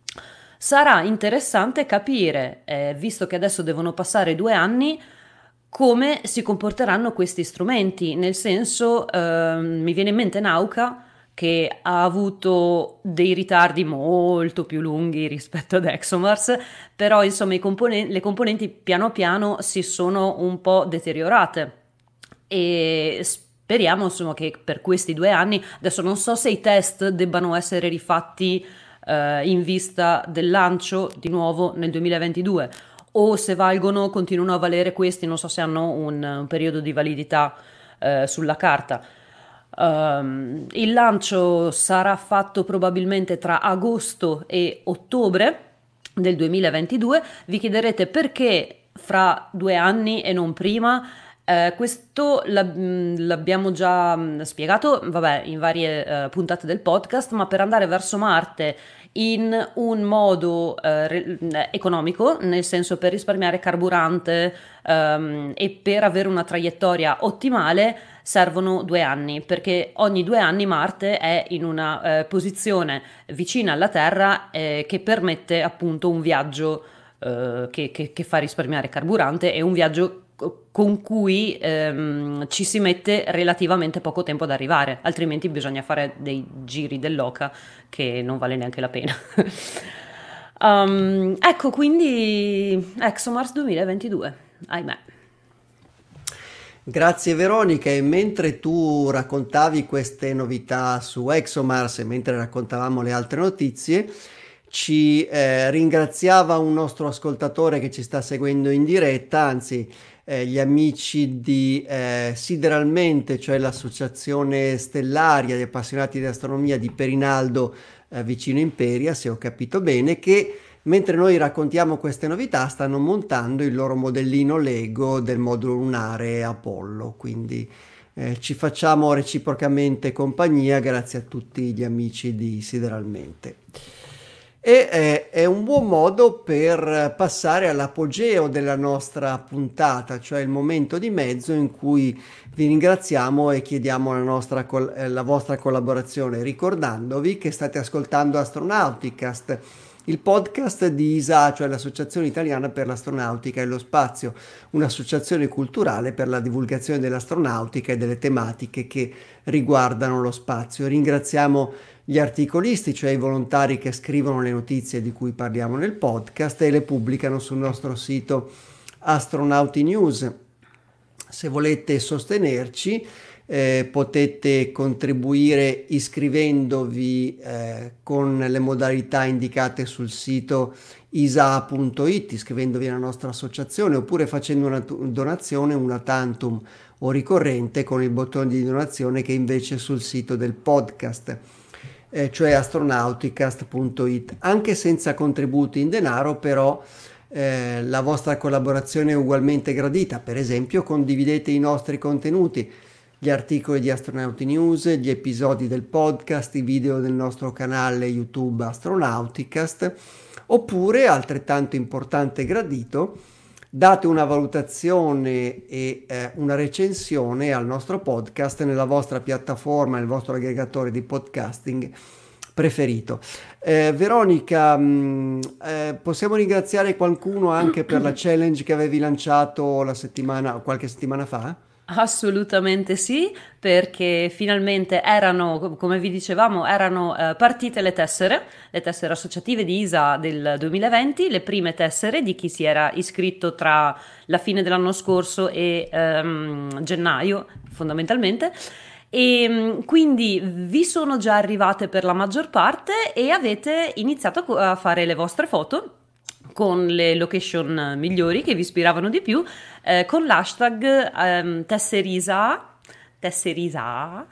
Sarà interessante capire, eh, visto che adesso devono passare due anni, come si comporteranno questi strumenti, nel senso eh, mi viene in mente Nauka, che ha avuto dei ritardi molto più lunghi rispetto ad ExoMars, però insomma i componen- le componenti piano piano si sono un po' deteriorate e speriamo insomma che per questi due anni, adesso non so se i test debbano essere rifatti eh, in vista del lancio di nuovo nel duemilaventidue, o se valgono, continuano a valere questi, non so se hanno un, un periodo di validità eh, sulla carta. Um, il lancio sarà fatto probabilmente tra agosto e ottobre del duemilaventidue. Vi chiederete perché fra due anni e non prima. Eh, questo l'ab- l'abbiamo già spiegato, vabbè, in varie eh, puntate del podcast, ma per andare verso Marte in un modo eh, re- economico, nel senso per risparmiare carburante ehm, e per avere una traiettoria ottimale, servono due anni, perché ogni due anni Marte è in una eh, posizione vicina alla Terra eh, che permette appunto un viaggio eh, che, che, che fa risparmiare carburante, e un viaggio con cui ehm, ci si mette relativamente poco tempo ad arrivare, altrimenti bisogna fare dei giri dell'oca che non vale neanche la pena. um, ecco, quindi ExoMars duemilaventidue, ahimè. Grazie Veronica, e mentre tu raccontavi queste novità su ExoMars e mentre raccontavamo le altre notizie, ci eh, ringraziava un nostro ascoltatore che ci sta seguendo in diretta, anzi eh, gli amici di eh, Sideralmente, cioè l'associazione stellaria di appassionati di astronomia di Perinaldo eh, vicino Imperia, se ho capito bene, che mentre noi raccontiamo queste novità stanno montando il loro modellino Lego del modulo lunare Apollo, quindi eh, ci facciamo reciprocamente compagnia, grazie a tutti gli amici di Sideralmente. E eh, è un buon modo per passare all'apogeo della nostra puntata, cioè il momento di mezzo in cui vi ringraziamo e chiediamo la, nostra col- eh, la vostra collaborazione, ricordandovi che state ascoltando Astronauticast, il podcast di I S A, cioè l'Associazione Italiana per l'Astronautica e lo Spazio, un'associazione culturale per la divulgazione dell'astronautica e delle tematiche che riguardano lo spazio. Ringraziamo gli articolisti, cioè i volontari che scrivono le notizie di cui parliamo nel podcast e le pubblicano sul nostro sito Astronauti News. Se volete sostenerci, Eh, potete contribuire iscrivendovi eh, con le modalità indicate sul sito i s a punto i t, iscrivendovi alla nostra associazione, oppure facendo una tu- donazione, una tantum o ricorrente con il bottone di donazione che è invece sul sito del podcast, eh, cioè astronauticast punto i t. Anche senza contributi in denaro, però eh, la vostra collaborazione è ugualmente gradita. Per esempio, condividete i nostri contenuti, gli articoli di Astronauti News, gli episodi del podcast, i video del nostro canale YouTube Astronauticast, oppure, altrettanto importante e gradito, date una valutazione e eh, una recensione al nostro podcast nella vostra piattaforma, nel vostro aggregatore di podcasting preferito. Eh, Veronica, mh, eh, possiamo ringraziare qualcuno anche per la challenge che avevi lanciato la settimana, qualche settimana fa? Assolutamente sì, perché finalmente erano, come vi dicevamo, erano eh, partite le tessere, le tessere associative di I S A del duemilaventi, le prime tessere di chi si era iscritto tra la fine dell'anno scorso e ehm, gennaio, fondamentalmente. E quindi vi sono già arrivate per la maggior parte e avete iniziato a fare le vostre foto con le location migliori che vi ispiravano di più, eh, con l'hashtag ehm, tesserisa tesserisa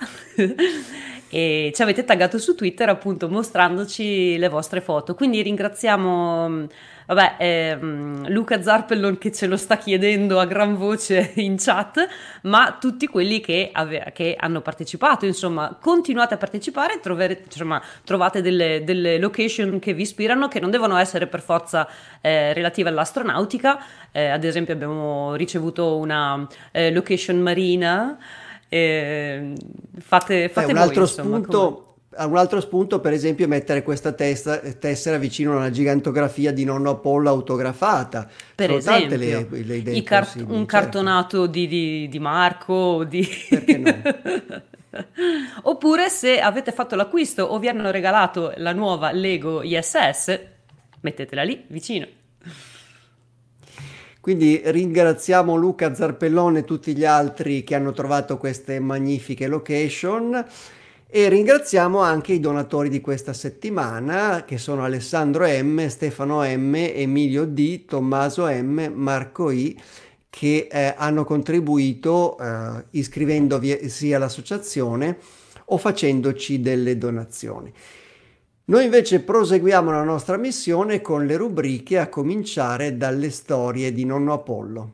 e ci avete taggato su Twitter, appunto, mostrandoci le vostre foto. Quindi ringraziamo vabbè ehm, Luca Zarpellon che ce lo sta chiedendo a gran voce in chat, ma tutti quelli che, ave- che hanno partecipato, insomma, continuate a partecipare, trovere, insomma, trovate delle, delle location che vi ispirano, che non devono essere per forza eh, relative all'astronautica. Eh, ad esempio abbiamo ricevuto una eh, location marina. Eh, fate fate eh, un voi, altro insomma, spunto come... Un altro spunto, per esempio, è mettere questa testa, tessera vicino a una gigantografia di Nonno Apollo autografata. Per Sono tante esempio, le, le idee i cart- possibili, un certo. cartonato di, di, di Marco, di... Perché no? Oppure se avete fatto l'acquisto o vi hanno regalato la nuova Lego I S S, mettetela lì vicino. Quindi ringraziamo Luca Zarpellone e tutti gli altri che hanno trovato queste magnifiche location. E ringraziamo anche i donatori di questa settimana, che sono Alessandro M, Stefano M, Emilio D, Tommaso M, Marco I, che eh, hanno contribuito eh, iscrivendovi sia all'associazione o facendoci delle donazioni. Noi invece proseguiamo la nostra missione con le rubriche, a cominciare dalle storie di Nonno Apollo.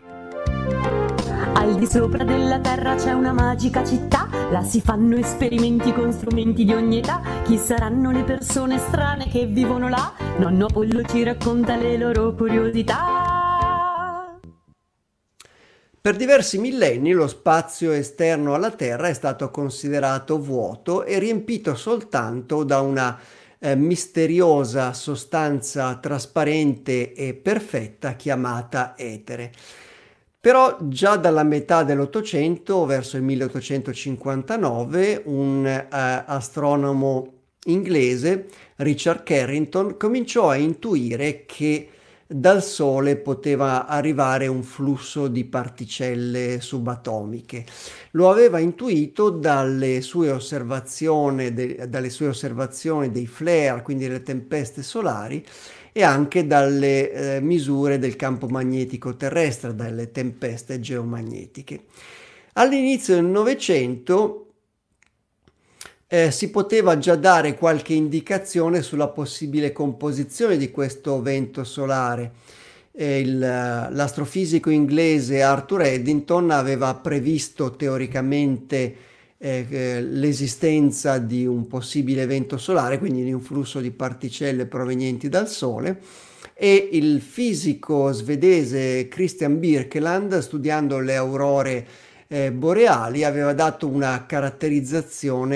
Al di sopra della terra c'è una magica città, là si fanno esperimenti con strumenti di ogni età. Chi saranno le persone strane che vivono là? Nonno Apollo ci racconta le loro curiosità. Per diversi millenni lo spazio esterno alla Terra è stato considerato vuoto e riempito soltanto da una eh, misteriosa sostanza trasparente e perfetta chiamata etere. Però già dalla metà dell'Ottocento, verso il milleottocentocinquantanove, un eh, astronomo inglese, Richard Carrington, cominciò a intuire che dal Sole poteva arrivare un flusso di particelle subatomiche. Lo aveva intuito dalle sue osservazioni, de, dalle sue osservazioni dei flare, quindi delle tempeste solari, e anche dalle eh, misure del campo magnetico terrestre, dalle tempeste geomagnetiche. All'inizio del Novecento eh, si poteva già dare qualche indicazione sulla possibile composizione di questo vento solare. Eh, il, l'astrofisico inglese Arthur Eddington aveva previsto teoricamente Eh, l'esistenza di un possibile evento solare, quindi di un flusso di particelle provenienti dal Sole, e il fisico svedese Christian Birkeland, studiando le aurore eh, boreali, aveva dato una caratterizzazione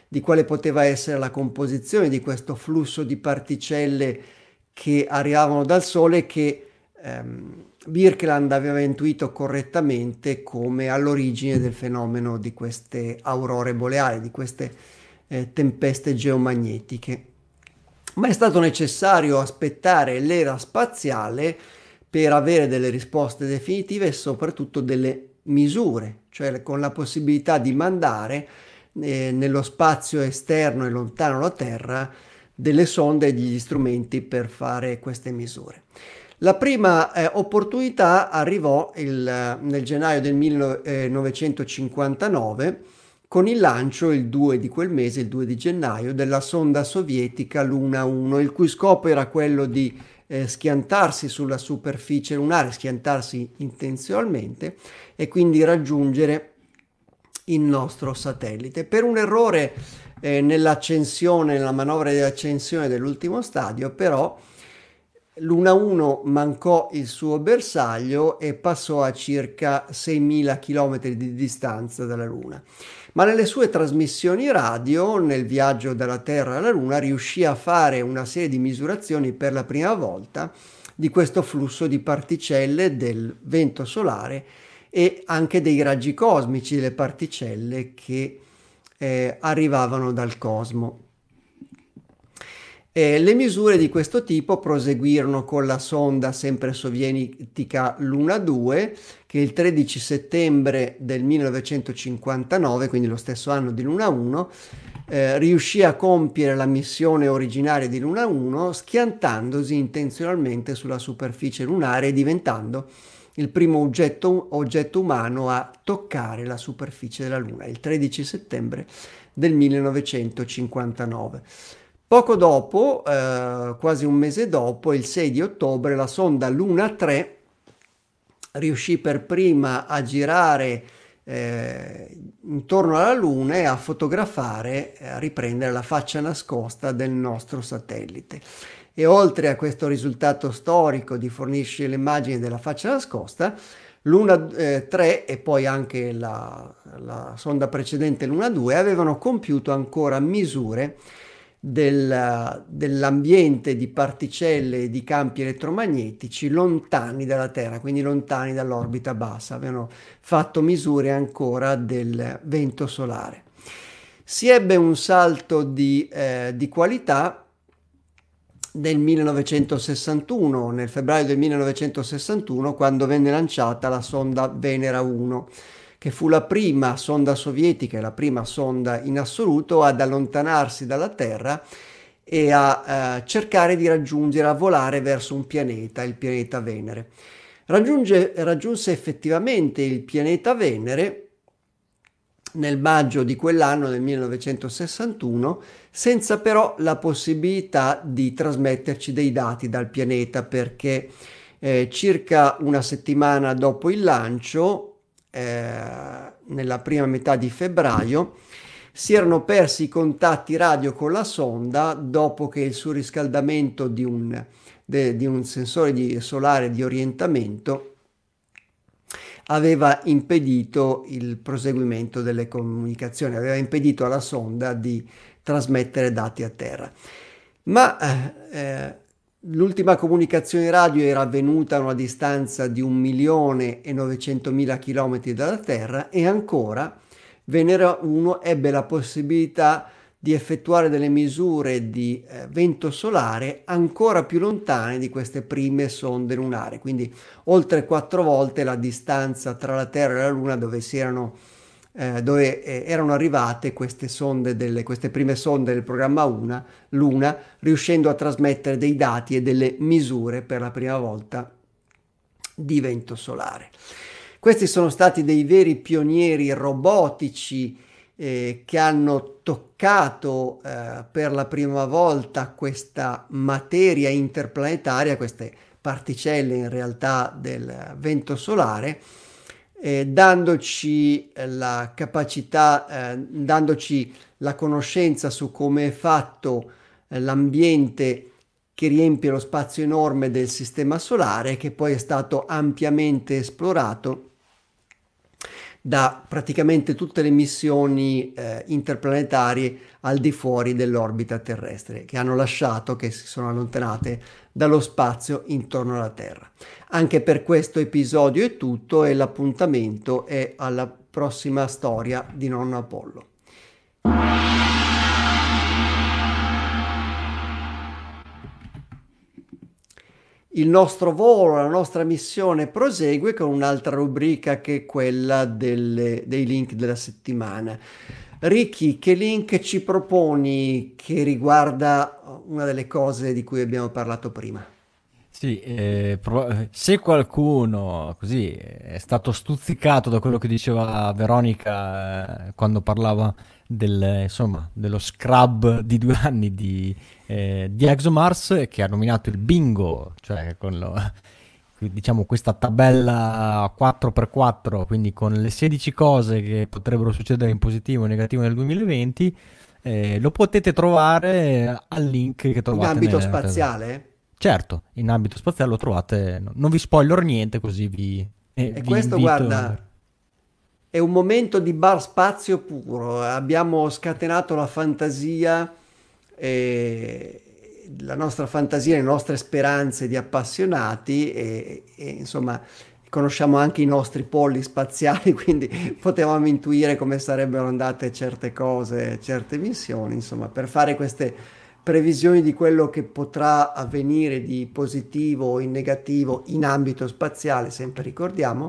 di quale poteva essere la composizione di questo flusso di particelle che arrivavano dal Sole, che ehm, Birkeland aveva intuito correttamente come all'origine del fenomeno di queste aurore boreali, di queste eh, tempeste geomagnetiche. Ma è stato necessario aspettare l'era spaziale per avere delle risposte definitive e soprattutto delle misure, cioè con la possibilità di mandare eh, nello spazio esterno e lontano dalla Terra delle sonde e degli strumenti per fare queste misure. La prima eh, opportunità arrivò il, nel gennaio del millenovecentocinquantanove con il lancio il due di quel mese, il due di gennaio, della sonda sovietica Luna uno, il cui scopo era quello di eh, schiantarsi sulla superficie lunare, schiantarsi intenzionalmente e quindi raggiungere il nostro satellite. Per un errore eh, nell'accensione, nella manovra di accensione dell'ultimo stadio, però Luna uno mancò il suo bersaglio e passò a circa seimila chilometri di distanza dalla Luna. Ma nelle sue trasmissioni radio, nel viaggio dalla Terra alla Luna, riuscì a fare una serie di misurazioni per la prima volta di questo flusso di particelle del vento solare e anche dei raggi cosmici, delle particelle che eh, arrivavano dal cosmo. E le misure di questo tipo proseguirono con la sonda sempre sovietica Luna due, che il tredici settembre del millenovecentocinquantanove, quindi lo stesso anno di Luna uno, eh, riuscì a compiere la missione originaria di Luna uno, schiantandosi intenzionalmente sulla superficie lunare e diventando il primo oggetto, oggetto umano a toccare la superficie della Luna, il tredici settembre del millenovecentocinquantanove. Poco dopo, eh, quasi un mese dopo, il sei di ottobre, la sonda Luna tre riuscì per prima a girare eh, intorno alla Luna e a fotografare, a riprendere la faccia nascosta del nostro satellite. E oltre a questo risultato storico di fornirci le immagini della faccia nascosta, Luna eh, tre e poi anche la, la sonda precedente Luna due avevano compiuto ancora misure Del, dell'ambiente di particelle e di campi elettromagnetici lontani dalla Terra, quindi lontani dall'orbita bassa. Avevano fatto misure ancora del vento solare. Si ebbe un salto di, eh, di qualità nel millenovecentosessantuno, nel febbraio del millenovecentosessantuno, quando venne lanciata la sonda Venera uno, che fu la prima sonda sovietica e la prima sonda in assoluto ad allontanarsi dalla Terra e a eh, cercare di raggiungere, a volare verso un pianeta, il pianeta Venere. Raggiunge, raggiunse effettivamente il pianeta Venere nel maggio di quell'anno, del millenovecentosessantuno, senza però la possibilità di trasmetterci dei dati dal pianeta, perché eh, circa una settimana dopo il lancio, Eh, nella prima metà di febbraio, si erano persi i contatti radio con la sonda dopo che il surriscaldamento di un, de, di un sensore di, solare di orientamento aveva impedito il proseguimento delle comunicazioni, aveva impedito alla sonda di trasmettere dati a terra. Ma eh, eh, l'ultima comunicazione radio era avvenuta a una distanza di un milione e novecentomila chilometri dalla Terra e ancora Venera uno ebbe la possibilità di effettuare delle misure di eh, vento solare ancora più lontane di queste prime sonde lunari, quindi oltre quattro volte la distanza tra la Terra e la Luna, dove si erano Eh, dove eh, erano arrivate queste sonde delle, queste prime sonde del programma Una, Luna, riuscendo a trasmettere dei dati e delle misure per la prima volta di vento solare. Questi sono stati dei veri pionieri robotici eh, che hanno toccato eh, per la prima volta questa materia interplanetaria, queste particelle in realtà del vento solare, Eh, dandoci la capacità, eh, dandoci la conoscenza su come è fatto eh, l'ambiente che riempie lo spazio enorme del sistema solare, che poi è stato ampiamente esplorato da praticamente tutte le missioni eh, interplanetarie al di fuori dell'orbita terrestre, che hanno lasciato, che si sono allontanate dallo spazio intorno alla Terra. Anche per questo episodio è tutto e l'appuntamento è alla prossima storia di Nonno Apollo. Il nostro volo, la nostra missione prosegue con un'altra rubrica che è quella delle, dei link della settimana. Ricky, che link ci proponi che riguarda una delle cose di cui abbiamo parlato prima? Sì, eh, pro- se qualcuno così è stato stuzzicato da quello che diceva Veronica eh, quando parlava del, insomma, dello scrub di due anni di, eh, di ExoMars, che ha nominato il bingo, cioè con lo, diciamo questa tabella quattro per quattro, quindi con le sedici cose che potrebbero succedere in positivo e negativo nel duemilaventi, eh, lo potete trovare al link che trovate in ambito nelle- spaziale? Certo, in ambito spaziale lo trovate, no- non vi spoilerò niente, così vi, eh, E vi questo, invito- guarda, è un momento di bar spazio puro. Abbiamo scatenato la fantasia, e la nostra fantasia, le nostre speranze di appassionati e, e, insomma conosciamo anche i nostri polli spaziali, quindi potevamo intuire come sarebbero andate certe cose, certe missioni, insomma, per fare queste previsioni di quello che potrà avvenire di positivo o in negativo in ambito spaziale, sempre ricordiamo,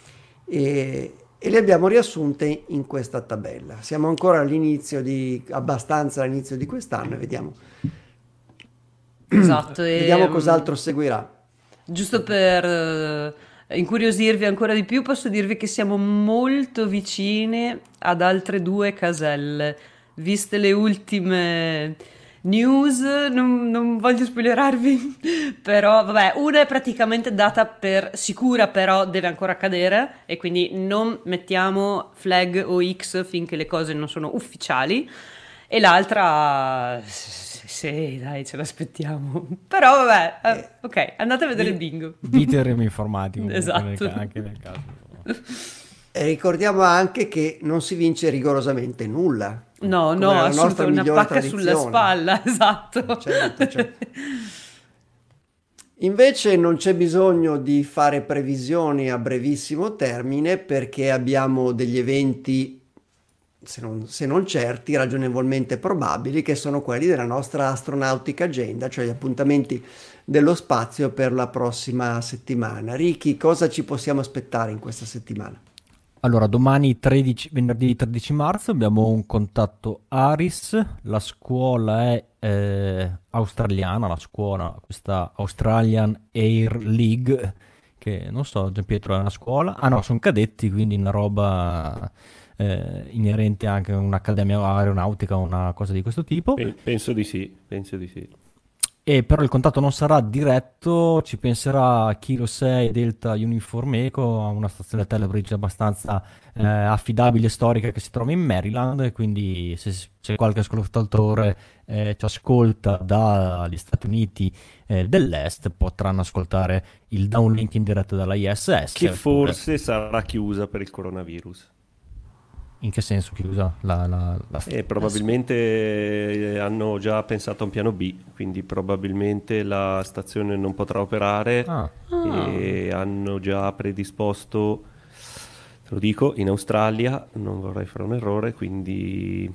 e, e le abbiamo riassunte in questa tabella. Siamo ancora all'inizio di, abbastanza all'inizio di quest'anno e vediamo, Esatto, e, vediamo mm, cos'altro seguirà. giusto per eh, incuriosirvi ancora di più, posso dirvi che siamo molto vicine ad altre due caselle. Viste le ultime news, non, non voglio spoilerarvi, però vabbè, una è praticamente data per sicura, però deve ancora accadere e quindi non mettiamo flag o X finché le cose non sono ufficiali. E l'altra, sì, dai, ce l'aspettiamo. Però vabbè, eh, ok, andate a vedere il bingo. Viterem informatico comunque, Esatto. nel ca- anche nel caso. E ricordiamo anche che non si vince rigorosamente nulla. No, come no, la nostra assolutamente una migliore pacca sulla tradizione. spalla, esatto. Certo, certo. Invece non c'è bisogno di fare previsioni a brevissimo termine perché abbiamo degli eventi, se non, se non certi, ragionevolmente probabili, che sono quelli della nostra Astronautica Agenda, cioè gli appuntamenti dello spazio per la prossima settimana. Ricky, cosa ci possiamo aspettare in questa settimana? Allora, domani tredici, venerdì tredici marzo abbiamo un contatto ARIS, la scuola è eh, australiana, la scuola, questa Australian Air League, che non so, Gianpietro è una scuola, ah no, sono cadetti, quindi una roba eh, inerente anche a un'accademia aeronautica o una cosa di questo tipo. Pe- penso di sì, penso di sì. E però il contatto non sarà diretto, ci penserà Kilo sei Delta Uniform Echo, a una stazione Telebridge abbastanza eh, affidabile e storica che si trova in Maryland, e quindi se c'è qualche ascoltatore eh, ci ascolta dagli Stati Uniti eh, dell'Est, potranno ascoltare il downlink in diretta dalla I S S. Che forse sarà chiusa per il coronavirus. In che senso chiusa? La, la, la... E probabilmente eh, hanno già pensato a un piano B, quindi probabilmente la stazione non potrà operare Ah. e hanno già predisposto, te lo dico, in Australia, non vorrei fare un errore, quindi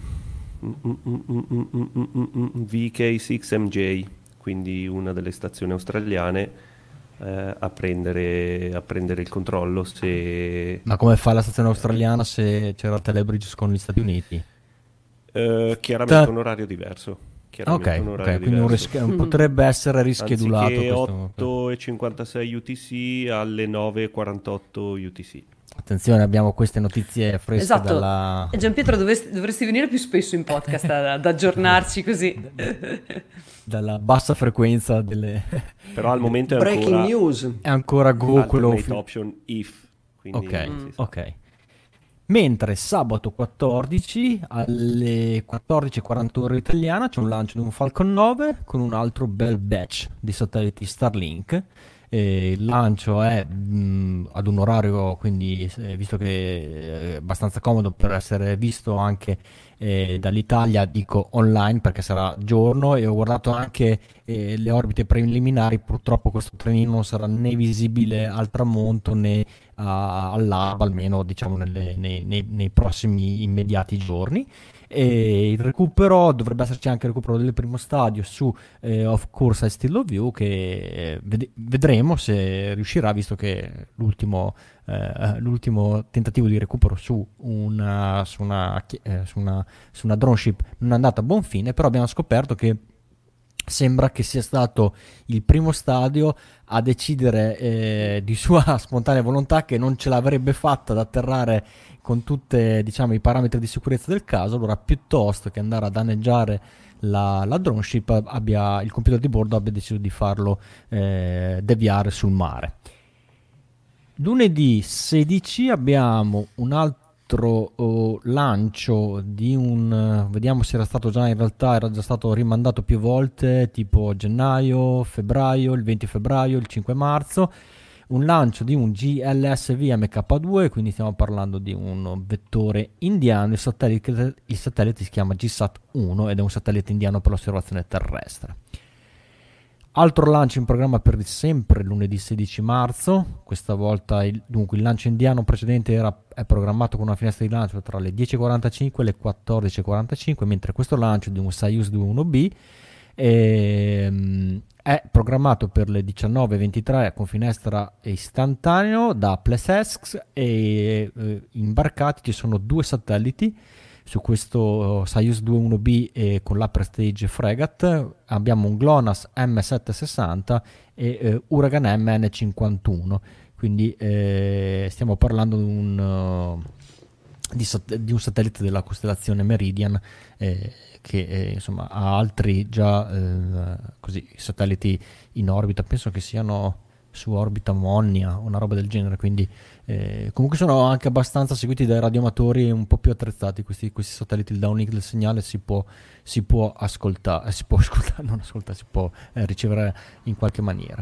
V K sei M J, quindi una delle stazioni australiane, eh, a prendere, a prendere il controllo se... Ma come fa la stazione australiana se c'era Telebridge con gli Stati Uniti? Eh, chiaramente Ta- un orario diverso. Ok, Chiaramente un orario ok, quindi un diverso. ris- potrebbe essere rischedulato Anziché questo. otto e cinquantasei U T C alle nove e quarantotto U T C. Attenzione, abbiamo queste notizie fresche Esatto. dalla... E Gianpietro, dovresti, dovresti venire più spesso in podcast ad, ad aggiornarci così. dalla bassa frequenza delle... Però al momento è Breaking ancora news. È ancora Go quello... alternate fi- option if. Quindi Ok, non si sa. ok. Mentre sabato quattordici alle quattordici e quaranta ore italiana c'è un lancio di un Falcon nove con un altro bel batch di satelliti Starlink. Eh, il lancio è mh, ad un orario, quindi eh, visto che è abbastanza comodo per essere visto anche eh, dall'Italia, dico online perché sarà giorno, e ho guardato anche eh, le orbite preliminari. Purtroppo questo trenino non sarà né visibile al tramonto né a- all'alba, almeno diciamo nelle- nei, nei- nei prossimi immediati giorni. E il recupero dovrebbe esserci anche il recupero del primo stadio su eh, Of Course I Still Love You, che eh, ved- vedremo se riuscirà, visto che l'ultimo, eh, l'ultimo tentativo di recupero su una, su, una, chi- eh, su, una, su una drone ship non è andato a buon fine. Però abbiamo scoperto che sembra che sia stato il primo stadio a decidere eh, di sua spontanea volontà che non ce l'avrebbe fatta ad atterrare con tutti, diciamo, i parametri di sicurezza del caso. Allora, piuttosto che andare a danneggiare la, la drone ship, abbia, il computer di bordo abbia deciso di farlo eh, deviare sul mare. Lunedì sedici abbiamo un altro oh, lancio di un, uh, vediamo se era stato già, in realtà era già stato rimandato più volte, tipo gennaio, febbraio, il venti febbraio, il cinque marzo, un lancio di un G L S V M K due, quindi stiamo parlando di un vettore indiano. Il satellite, il satellite si chiama G SAT uno ed è un satellite indiano per l'osservazione terrestre. Altro lancio in programma per sempre lunedì sedici marzo, questa volta il, dunque il lancio indiano precedente era, è programmato con una finestra di lancio tra le dieci e quarantacinque e le quattordici e quarantacinque, mentre questo lancio di un Soyuz due uno B ehm, è programmato per le diciannove e ventitré con finestra istantaneo da Plesesk, e eh, imbarcati ci sono due satelliti. Su questo Soyuz due uno B eh, con l'Upper Stage Fregat abbiamo un GLONASS M settecentosessanta e eh, Uragan M N cinquantuno, quindi eh, stiamo parlando di un, uh, di, sat- di un satellite della costellazione Meridian eh, che eh, insomma ha altri già eh, così satelliti in orbita, penso che siano su orbita Monnia o una roba del genere, quindi eh, comunque sono anche abbastanza seguiti dai radioamatori un po' più attrezzati questi, questi satelliti. Il downlink del segnale si può, si può ascoltare, eh, si può ascoltare, non ascoltare, si può eh, ricevere in qualche maniera.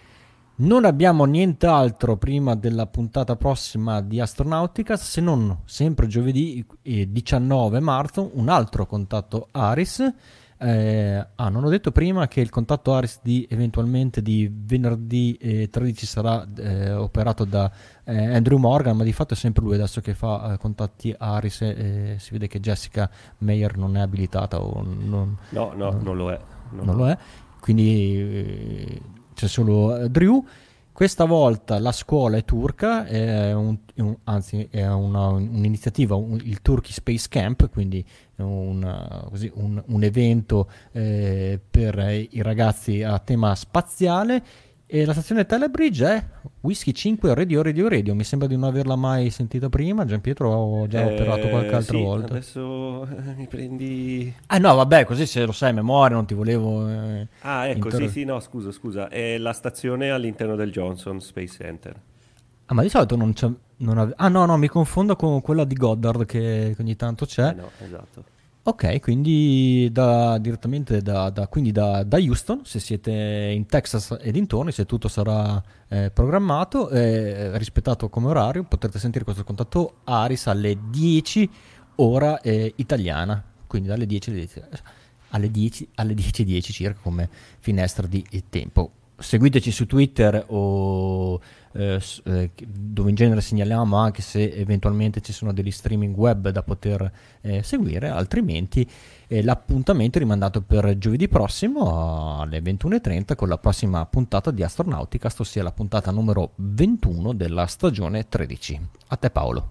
Non abbiamo nient'altro prima della puntata prossima di Astronautica, se non sempre giovedì eh, diciannove marzo un altro contatto ARIS. Eh, ah, non ho detto prima che il contatto ARIS di eventualmente di venerdì eh, tredici sarà eh, operato da eh, Andrew Morgan, ma di fatto è sempre lui adesso che fa eh, contatti ARIS. Eh, si vede che Jessica Meyer non è abilitata o non, No, no, non, non lo è. No. Non lo è, quindi eh, c'è solo eh, Drew. Questa volta la scuola è turca, è un, un, anzi è una, un'iniziativa, un, il Turkey Space Camp, quindi una, così, un, un evento eh, per i ragazzi a tema spaziale. E la stazione Telebridge è Whisky cinque Radio Radio Radio. Mi sembra di non averla mai sentita prima. Gianpietro, ho già Eh, operato qualche altra sì, volta. Adesso eh, mi prendi... Ah no, vabbè, così se lo sai a memoria, non ti volevo... Eh, Ah, ecco, inter- sì, sì, no, scusa, scusa. È la stazione all'interno del Johnson Space Center. Ah, ma di solito non c'è... Non ave- ah no, no, mi confondo con quella di Goddard che, che ogni tanto c'è. Eh no, esatto. Ok, quindi da, direttamente da, da, quindi da, da Houston, se siete in Texas e dintorni, se tutto sarà eh, programmato e eh, rispettato come orario, potrete sentire questo contatto ARIS alle dieci ora eh, italiana, quindi dalle dieci alle dieci alle dieci alle dieci e dieci circa come finestra di tempo. Seguiteci su Twitter o eh, eh, dove in genere segnaliamo anche se eventualmente ci sono degli streaming web da poter eh, seguire, altrimenti eh, l'appuntamento è rimandato per giovedì prossimo alle ventuno e trenta con la prossima puntata di Astronauticast, ossia la puntata numero ventuno della stagione tredici. A te Paolo.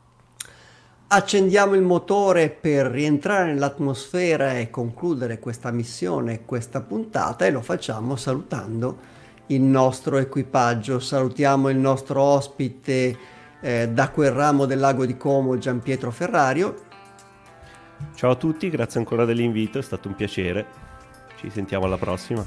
Accendiamo il motore per rientrare nell'atmosfera e concludere questa missione, questa puntata, e lo facciamo salutando il nostro equipaggio. Salutiamo il nostro ospite eh, da quel ramo del lago di Como, Gianpietro Ferrario. Ciao a tutti, grazie ancora dell'invito, è stato un piacere. Ci sentiamo alla prossima.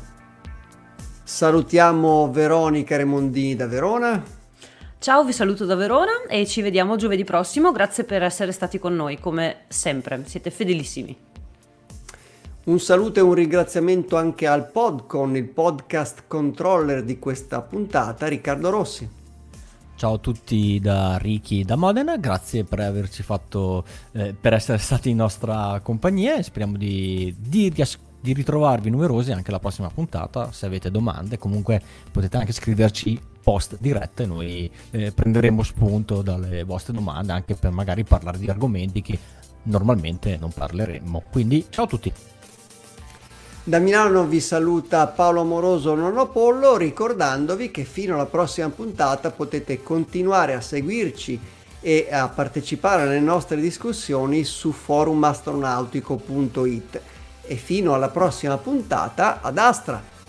Salutiamo Veronica Remondini da Verona. Ciao, vi saluto da Verona e ci vediamo giovedì prossimo. Grazie per essere stati con noi, come sempre, siete fedelissimi. Un saluto e un ringraziamento anche al Podcon, il podcast controller di questa puntata, Riccardo Rossi. Ciao a tutti da Ricky da Modena, grazie per averci fatto, eh, per essere stati in nostra compagnia e speriamo di, di, di, di ritrovarvi numerosi anche la prossima puntata. Se avete domande comunque potete anche scriverci post diretta e noi eh, prenderemo spunto dalle vostre domande anche per magari parlare di argomenti che normalmente non parleremmo. Quindi ciao a tutti. Da Milano vi saluta Paolo Amoroso Nonopollo, ricordandovi che fino alla prossima puntata potete continuare a seguirci e a partecipare alle nostre discussioni su forum astronautico punto it. E fino alla prossima puntata, ad Astra!